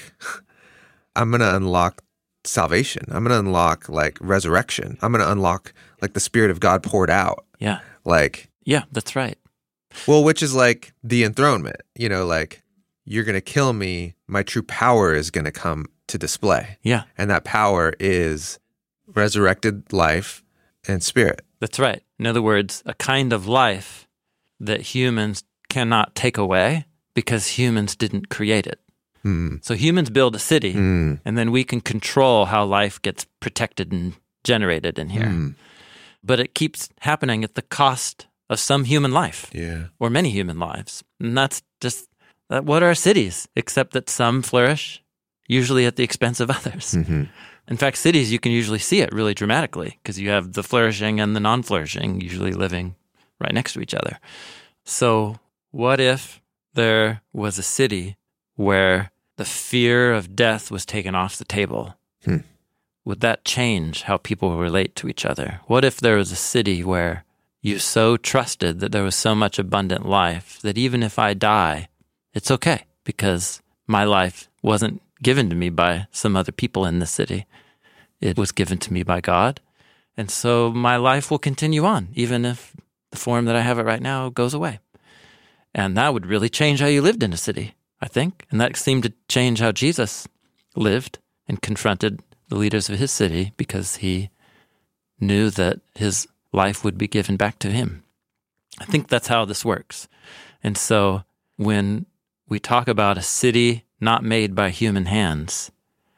I'm going to unlock salvation. I'm going to unlock like resurrection. I'm going to unlock like the Spirit of God poured out. Yeah, Like, yeah, that's right. well, which is like the enthronement, you know, like you're going to kill me. My true power is going to come to display. Yeah, And that power is resurrected life and spirit. that's right. In other words, a kind of life that humans cannot take away because humans didn't create it. Mm. So humans build a city, Mm. and then we can control how life gets protected and generated in here. Mm. But it keeps happening at the cost of some human life Yeah. or many human lives. And that's just that what are cities, except that some flourish, usually at the expense of others. Mm-hmm. In fact, cities, you can usually see it really dramatically because you have the flourishing and the non-flourishing usually living right next to each other. So what if there was a city where the fear of death was taken off the table? Hmm. Would that change how people relate to each other? What if there was a city where you so trusted that there was so much abundant life that even if I die, it's okay because my life wasn't given to me by some other people in the city. It was given to me by God. And so my life will continue on, even if the form that I have it right now goes away. And that would really change how you lived in a city, I think. And that seemed to change how Jesus lived and confronted the leaders of his city because he knew that his life would be given back to him. I think that's how this works. And so when we talk about a city not made by human hands,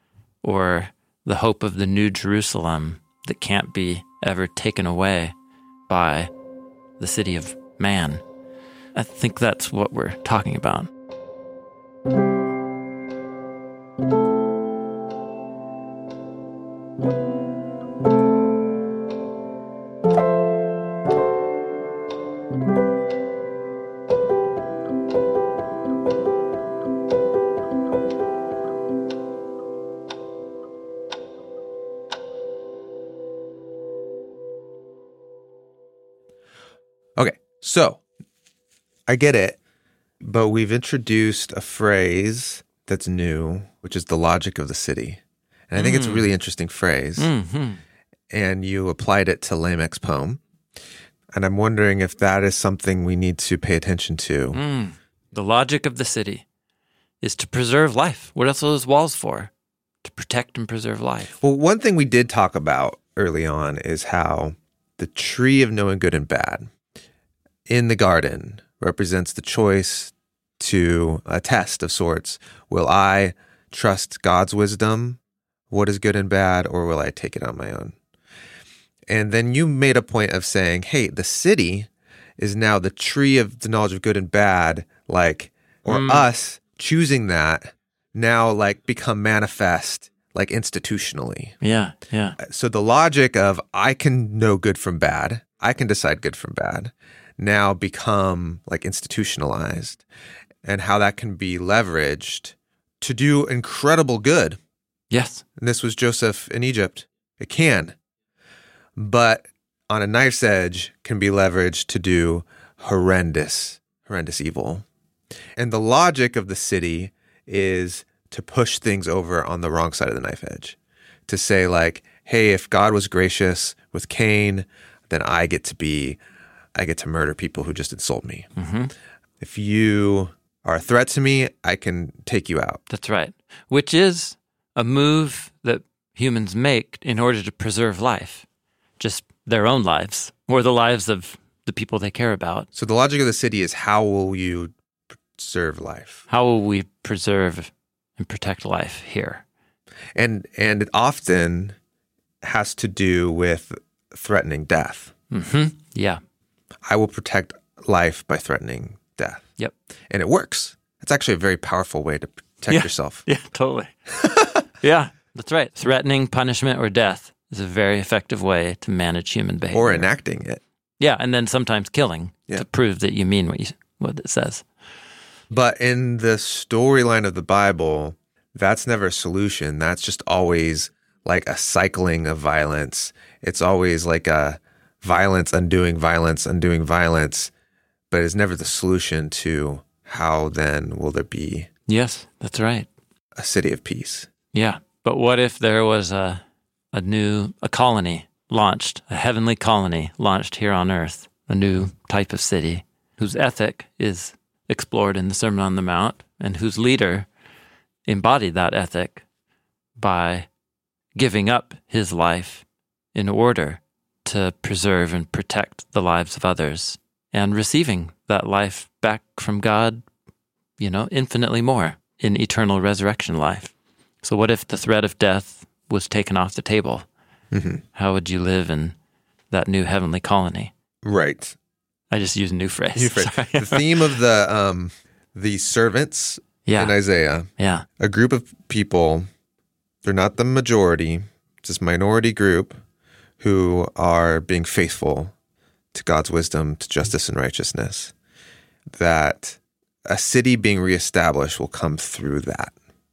or the hope of the New Jerusalem that can't be ever taken away by the city of man, I think that's what we're talking about. Okay, so I get it, but we've introduced a phrase that's new, which is the logic of the city. And I think mm. it's a really interesting phrase. Mm-hmm. And you applied it to Lamech's poem. And I'm wondering if that is something we need to pay attention to. Mm. The logic of the city is to preserve life. What else are those walls for? To protect and preserve life. Well, one thing we did talk about early on is how the tree of knowing good and bad in the garden represents the choice to a test of sorts. Will I trust God's wisdom, what is good and bad, or will I take it on my own? And then you made a point of saying, hey, the city is now the tree of the knowledge of good and bad, like, or mm. us choosing that now like become manifest like institutionally. Yeah, yeah. So the logic of I can know good from bad, I can decide good from bad, now become like institutionalized, and how that can be leveraged to do incredible good. Yes. And this was Joseph in Egypt. It can. But on a knife's edge can be leveraged to do horrendous, horrendous evil. And the logic of the city is to push things over on the wrong side of the knife edge. To say like, hey, if God was gracious with Cain, then I get to be I get to murder people who just insult me. Mm-hmm. If you are a threat to me, I can take you out. That's right. Which is a move that humans make in order to preserve life, just their own lives or the lives of the people they care about. So the logic of the city is, how will you preserve life? How will we preserve and protect life here? And and it often has to do with threatening death. Mm-hmm. Yeah. I will protect life by threatening death. Yep. And it works. It's actually a very powerful way to protect yeah. yourself. Yeah, totally. Yeah, that's right. Threatening punishment or death is a very effective way to manage human behavior. Or enacting it. Yeah, and then sometimes killing yeah. to prove that you mean what you, what it says. But in the storyline of the Bible, that's never a solution. That's just always like a cycling of violence. It's always like a violence undoing violence, undoing violence, but it's never the solution to how then will there be Yes, that's right. a city of peace. Yeah, but what if there was a a new a colony launched, a heavenly colony launched here on earth, a new type of city whose ethic is explored in the Sermon on the Mount and whose leader embodied that ethic by giving up his life in order to preserve and protect the lives of others and receiving that life back from God, you know, infinitely more in eternal resurrection life. So what if the threat of death was taken off the table? Mm-hmm. How would you live in that new heavenly colony? Right. I just used a new phrase. New phrase. The theme of the um, the servants yeah. in Isaiah, yeah. a group of people, they're not the majority, it's this minority group who are being faithful to God's wisdom, to justice and righteousness, that a city being reestablished will come through that.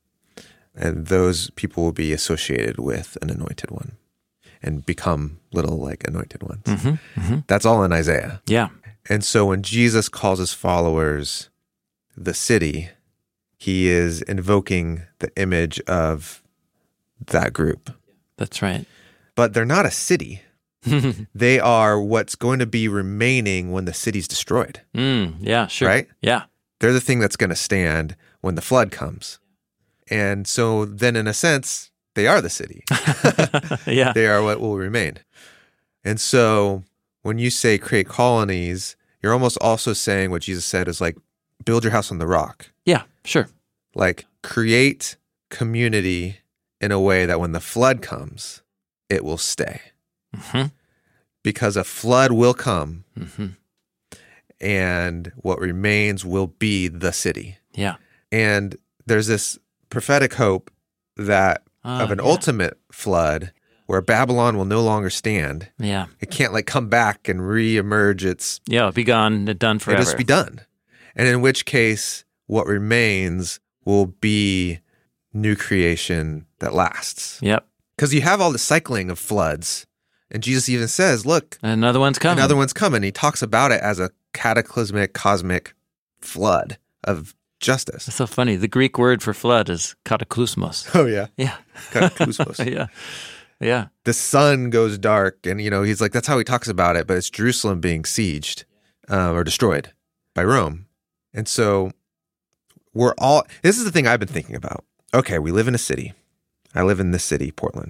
And those people will be associated with an anointed one and become little like anointed ones. Mm-hmm, mm-hmm. That's all in Isaiah. Yeah. And so when Jesus calls his followers the city, he is invoking the image of that group. That's right. But they're not a city. They are what's going to be remaining when the city's destroyed. Mm, yeah, sure. Right? Yeah. They're the thing that's going to stand when the flood comes. And so then in a sense, they are the city. Yeah. They are what will remain. And so when you say create colonies, you're almost also saying what Jesus said is like, build your house on the rock. Yeah, sure. Like create community in a way that when the flood comes, it will stay. Mm-hmm. Because a flood will come. Mm-hmm. and what remains will be the city. Yeah. And there's this prophetic hope that Uh, of an yeah. ultimate flood where Babylon will no longer stand. Yeah. It can't like come back and re-emerge its Yeah, it'll be gone, done forever. It'll just be done. And in which case, what remains will be new creation that lasts. Yep. Because you have all the cycling of floods. And Jesus even says, look, Another one's coming. another one's coming. He talks about it as a cataclysmic, cosmic flood of justice. It's so funny. The Greek word for flood is kataklysmos. Oh, yeah. Yeah. Cataclysmos. yeah. Yeah. The sun goes dark. And, you know, he's like, that's how he talks about it. But it's Jerusalem being sieged uh, or destroyed by Rome. And so we're all, this is the thing I've been thinking about. Okay, we live in a city. I live in this city, Portland.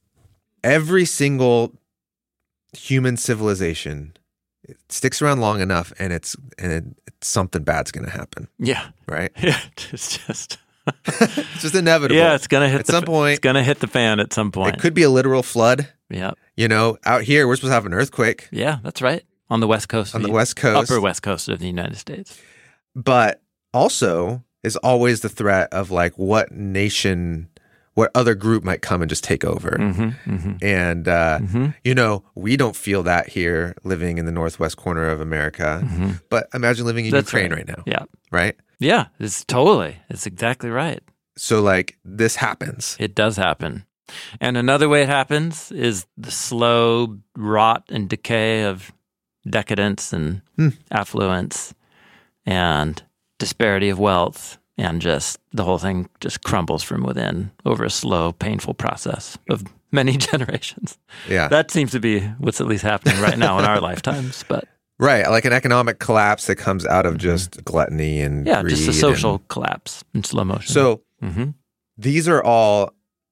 Every single human civilization it sticks around long enough, and it's and it, it's something bad's going to happen, Yeah. right? Yeah. It's just. It's just inevitable. Yeah, it's gonna hit at the, some point. It's gonna hit the fan at some point. It could be a literal flood. Yeah. You know, out here we're supposed to have an earthquake Yeah, that's right. On the west coast. on of the west coast, Upper west coast of the United States. but also is always the threat of like what nation, what other group might come and just take over. Mm-hmm, mm-hmm, And, uh, mm-hmm, you know, we don't feel that here living in the northwest corner of America. mm-hmm. But imagine living in That's Ukraine right. right now, Yeah. right? Yeah, it's totally. It's exactly right. So, like, this happens. It does happen. And another way it happens is the slow rot and decay of decadence and Hmm. affluence and disparity of wealth, and just the whole thing just crumbles from within over a slow, painful process of many generations. Yeah. That seems to be what's at least happening right now in our lifetimes. But Right. Like an economic collapse that comes out of just gluttony and yeah, greed just a social and- collapse in slow motion. So mm-hmm. these are all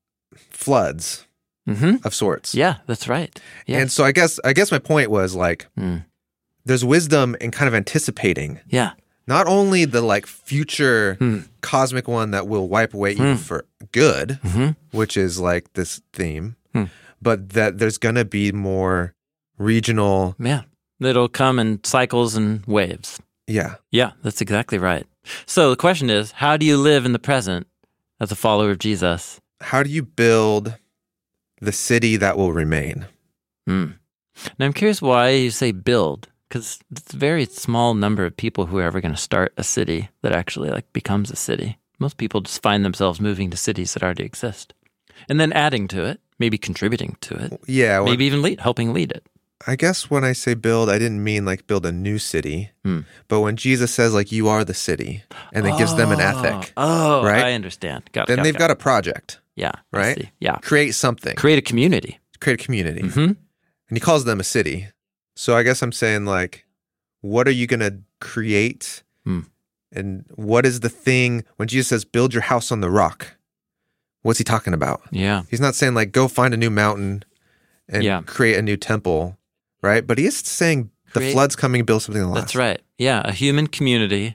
floods Mm-hmm. of sorts. Yeah, that's right. Yeah. And so I guess I guess my point was like Mm. there's wisdom in kind of anticipating Yeah. not only the like future Hmm. cosmic one that will wipe away evil Hmm. for good, Mm-hmm. which is like this theme, Hmm. but that there's going to be more regional. Yeah. It'll come in cycles and waves. Yeah. Yeah, that's exactly right. So the question is, how do you live in the present as a follower of Jesus? How do you build the city that will remain? Mm. Now I'm curious why you say build, because it's a very small number of people who are ever going to start a city that actually like becomes a city. Most people just find themselves moving to cities that already exist and then adding to it, maybe contributing to it, Yeah. When, maybe even lead, helping lead it. I guess when I say build, I didn't mean like build a new city, Hmm. but when Jesus says like you are the city and then gives them an ethic, Oh, right? I understand. Got it. then got it, they've got got it. a project, Yeah. I right? see. Yeah. create something, Create a community. create a community. Mm-hmm. And he calls them a city. So I guess I'm saying like, what are you going to create? Hmm. And what is the thing when Jesus says, build your house on the rock? What's he talking about? Yeah. He's not saying like, go find a new mountain and Yeah. create a new temple, right? But he is saying the Create- flood's coming, build something that lasts. That's right. Yeah, a human community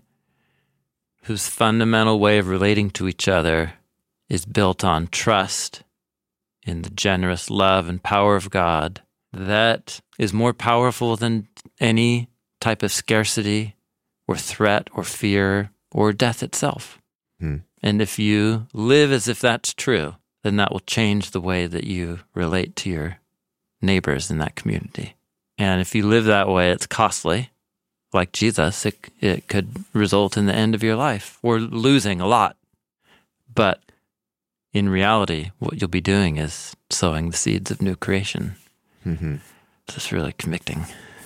whose fundamental way of relating to each other is built on trust in the generous love and power of God that is more powerful than any type of scarcity or threat or fear or death itself. Hmm. And if you live as if that's true, then that will change the way that you relate to your neighbors in that community. And if you live that way, it's costly. Like Jesus, it, it could result in the end of your life or losing a lot. But in reality, what you'll be doing is sowing the seeds of new creation. Mm-hmm. This is really convicting.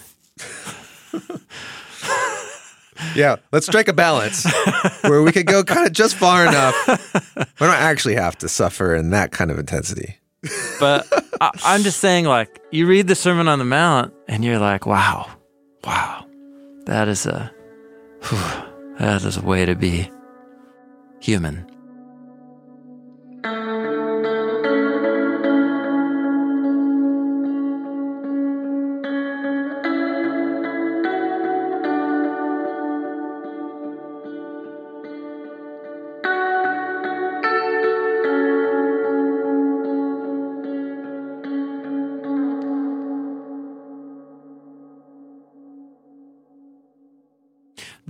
Yeah, let's strike a balance where we could go kind of just far enough. We don't actually have to suffer in that kind of intensity. But I, I'm just saying, like, you read the Sermon on the Mount and you're like, wow, wow, that is a, whew, that is a way to be human.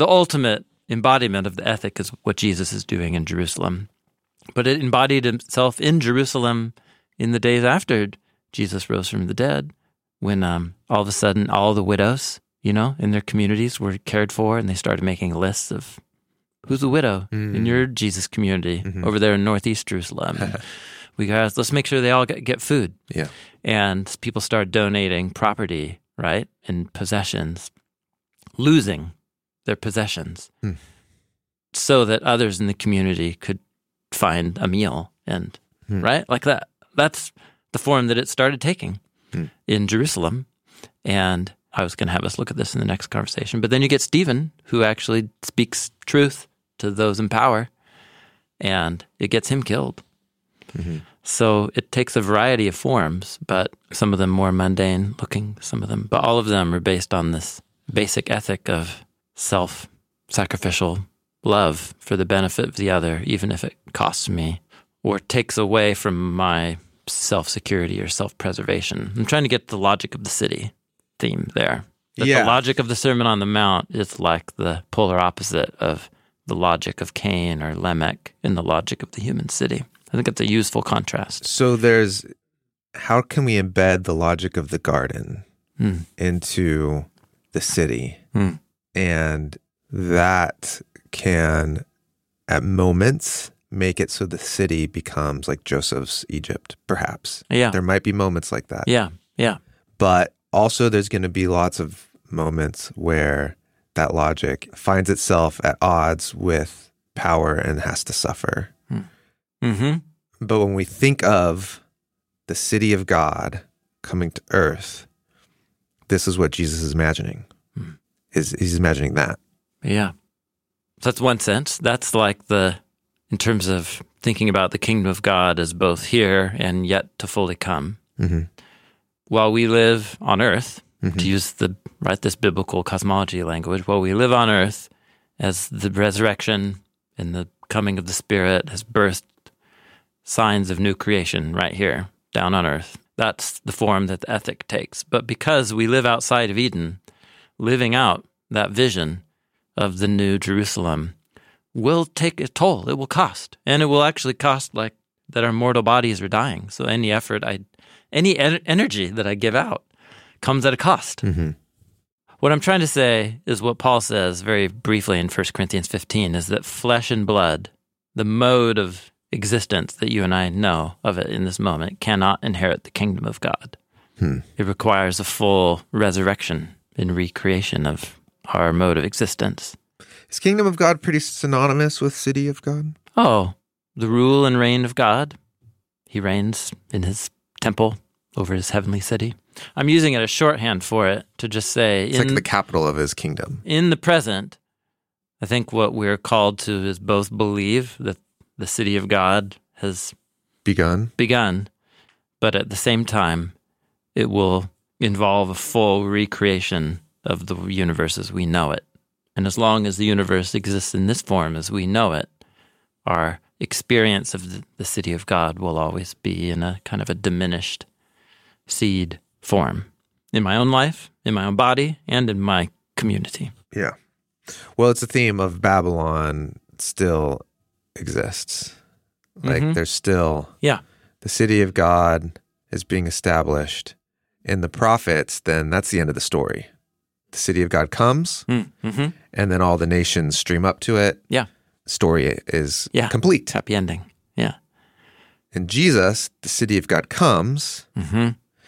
the ultimate embodiment of the ethic is what Jesus is doing in Jerusalem. But it embodied itself in Jerusalem in the days after Jesus rose from the dead, when um, all of a sudden all the widows, you know, in their communities were cared for, and they started making lists of who's a widow mm. in your Jesus community mm-hmm. over there in Northeast Jerusalem. we got let's make sure they all get, get food. Yeah, and people started donating property, right, and possessions, losing their possessions, mm. so that others in the community could find a meal, and mm. right, like that. That's the form that it started taking mm. in Jerusalem. And I was going to have us look at this in the next conversation. But then you get Stephen, who actually speaks truth to those in power, and it gets him killed. Mm-hmm. So it takes a variety of forms, but some of them more mundane looking, some of them, but all of them are based on this basic ethic of self-sacrificial love for the benefit of the other, even if it costs me or takes away from my self-security or self-preservation. I'm trying to get the logic of the city theme there. That yeah. The logic of the Sermon on the Mount is like the polar opposite of the logic of Cain or Lamech in the logic of the human city. I think it's a useful contrast. So there's, how can we embed the logic of the garden mm. into the city? Mm. And that can, at moments, make it so the city becomes like Joseph's Egypt, perhaps. Yeah. There might be moments like that. Yeah, yeah. But also there's going to be lots of moments where that logic finds itself at odds with power and has to suffer. Mm-hmm. But when we think of the city of God coming to earth, this is what Jesus is imagining. Mm. Is He's imagining that. Yeah. So that's one sense. That's like the, in terms of thinking about the kingdom of God as both here and yet to fully come. Mm-hmm. While we live on earth, mm-hmm. to use the right this biblical cosmology language, while we live on earth as the resurrection and the coming of the Spirit has birthed signs of new creation right here, down on earth. That's the form that the ethic takes. But because we live outside of Eden, living out that vision of the new Jerusalem will take a toll. It will cost. And it will actually cost like that our mortal bodies are dying. So any effort, I, any en- energy that I give out comes at a cost. Mm-hmm. What I'm trying to say is what Paul says very briefly in First Corinthians fifteen, is that flesh and blood, the mode of existence that you and I know of it in this moment, cannot inherit the kingdom of God. Hmm. It requires a full resurrection and recreation of our mode of existence. Is kingdom of God pretty synonymous with city of God? Oh, the rule and reign of God. He reigns in his temple over his heavenly city. I'm using it as shorthand for it to just say... It's in, like the capital of his kingdom. In the present, I think what we're called to is both believe that the city of God has begun, begun, but at the same time, it will involve a full recreation of the universe as we know it. And as long as the universe exists in this form as we know it, our experience of the, the city of God will always be in a kind of a diminished seed form in my own life, in my own body, and in my community. Yeah. Well, it's a theme of Babylon still exists. Like mm-hmm. there's still... Yeah. The city of God is being established. In the prophets, then that's the end of the story. The city of God comes, mm-hmm. and then all the nations stream up to it. Yeah. Story is yeah. complete. Happy ending. Yeah. In Jesus, the city of God comes, mm-hmm.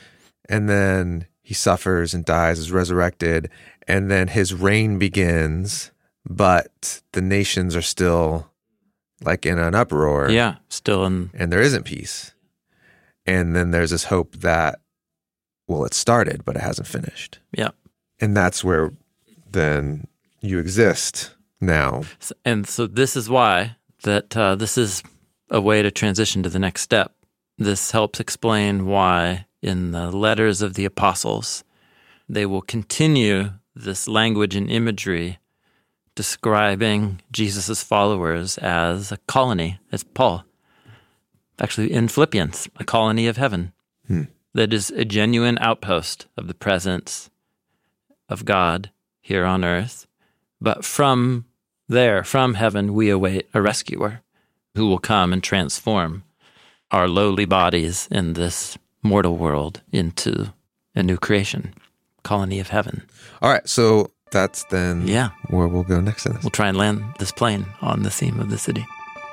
and then he suffers and dies, is resurrected, and then his reign begins, but the nations are still like in an uproar. Yeah, still in... And there isn't peace. And then there's this hope that, well, it started, but it hasn't finished. Yeah. And that's where then you exist now. And so this is why that uh, this is a way to transition to the next step. This helps explain why in the letters of the apostles, they will continue this language and imagery describing Jesus' followers as a colony, as Paul. Actually, in Philippians, a colony of heaven. Hmm. That is a genuine outpost of the presence of God here on earth, But from there, from heaven, we await a rescuer who will come and transform our lowly bodies in this mortal world into a new creation, colony of heaven. All right, so that's then yeah. where we'll go next in this. We'll try and land this plane on the theme of the city.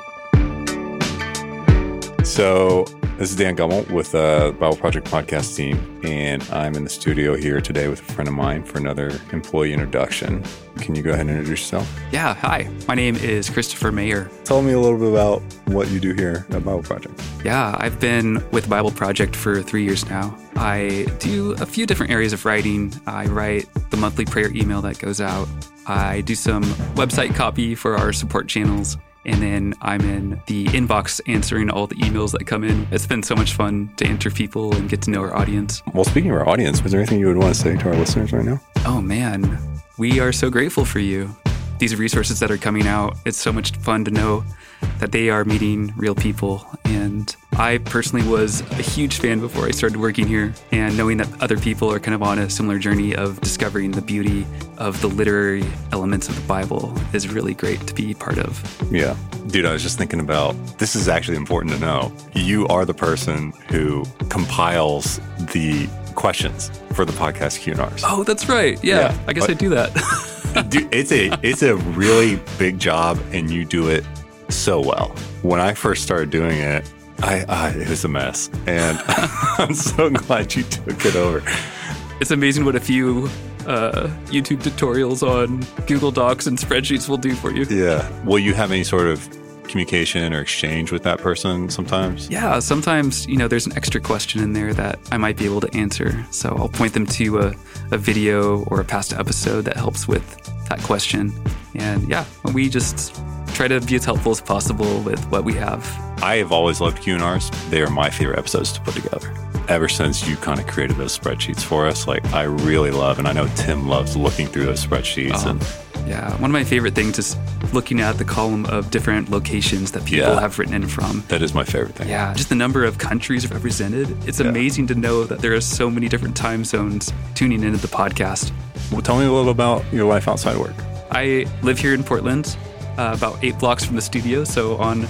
So this is Dan Gummel with the Bible Project podcast team, and I'm in the studio here today with a friend of mine for another employee introduction. Can you go ahead and introduce yourself? Yeah, hi. My name is Christopher Mayer. Tell me a little bit about what you do here at Bible Project. Yeah, I've been with Bible Project for three years now. I do a few different areas of writing. I write the monthly prayer email that goes out. I do some website copy for our support channels. And then I'm in the inbox answering all the emails that come in. It's been so much fun to answer people and get to know our audience. Well, speaking of our audience, is there anything you would want to say to our listeners right now? Oh, man. We are so grateful for you. These resources that are coming out, it's so much fun to know that they are meeting real people. And I personally was a huge fan before I started working here. And knowing that other people are kind of on a similar journey of discovering the beauty of the literary elements of the Bible is really great to be part of. Yeah. Dude, I was just thinking about, this is actually important to know. You are the person who compiles the questions for the podcast Q and R's. Oh, that's right. Yeah, yeah. I guess but, I do that. Dude, it's a it's a really big job, and you do it so well. When I first started doing it, I uh, it was a mess, and I'm so glad you took it over. It's amazing what a few uh, YouTube tutorials on Google Docs and spreadsheets will do for you. Yeah. Will you have any sort of communication or exchange with that person sometimes? Yeah, sometimes, you know, there's an extra question in there that I might be able to answer. So I'll point them to a, a video or a past episode that helps with that question. And yeah, we just try to be as helpful as possible with what we have. I have always loved Q and R's. They are my favorite episodes to put together. Ever since you kind of created those spreadsheets for us, like I really love, and I know Tim loves looking through those spreadsheets. Um, and Yeah, one of my favorite things is looking at the column of different locations that people yeah, have written in from. That is my favorite thing. Yeah, just the number of countries represented. It's yeah. amazing to know that there are so many different time zones tuning into the podcast. Well, tell me a little about your life outside of work. I live here in Portland, uh, about eight blocks from the studio. So on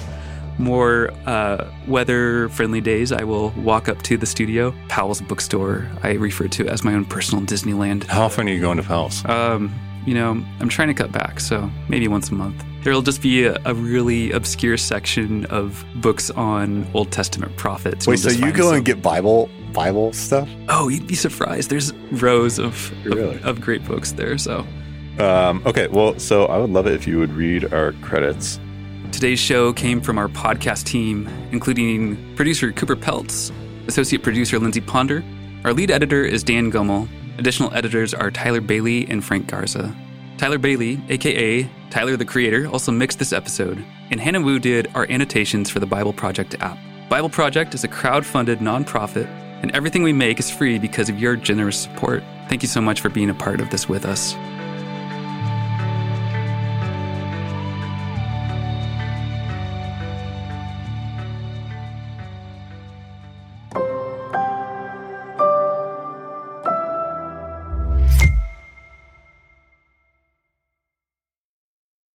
more uh, weather-friendly days, I will walk up to the studio. Powell's Bookstore, I refer to as my own personal Disneyland. How often are you going to Powell's? Um... You know, I'm trying to cut back, so maybe once a month. There'll just be a, a really obscure section of books on Old Testament prophets. Wait, so you go some... and get Bible Bible stuff? Oh, you'd be surprised. There's rows of really? of, of great books there. So, um, okay, well, so I would love it if you would read our credits. Today's show came from our podcast team, including producer Cooper Peltz, associate producer Lindsay Ponder. Our lead editor is Dan Gummel. Additional editors are Tyler Bailey and Frank Garza. Tyler Bailey, a k a. Tyler the Creator, also mixed this episode, and Hannah Wu did our annotations for the Bible Project app. Bible Project is a crowd-funded nonprofit, and everything we make is free because of your generous support. Thank you so much for being a part of this with us.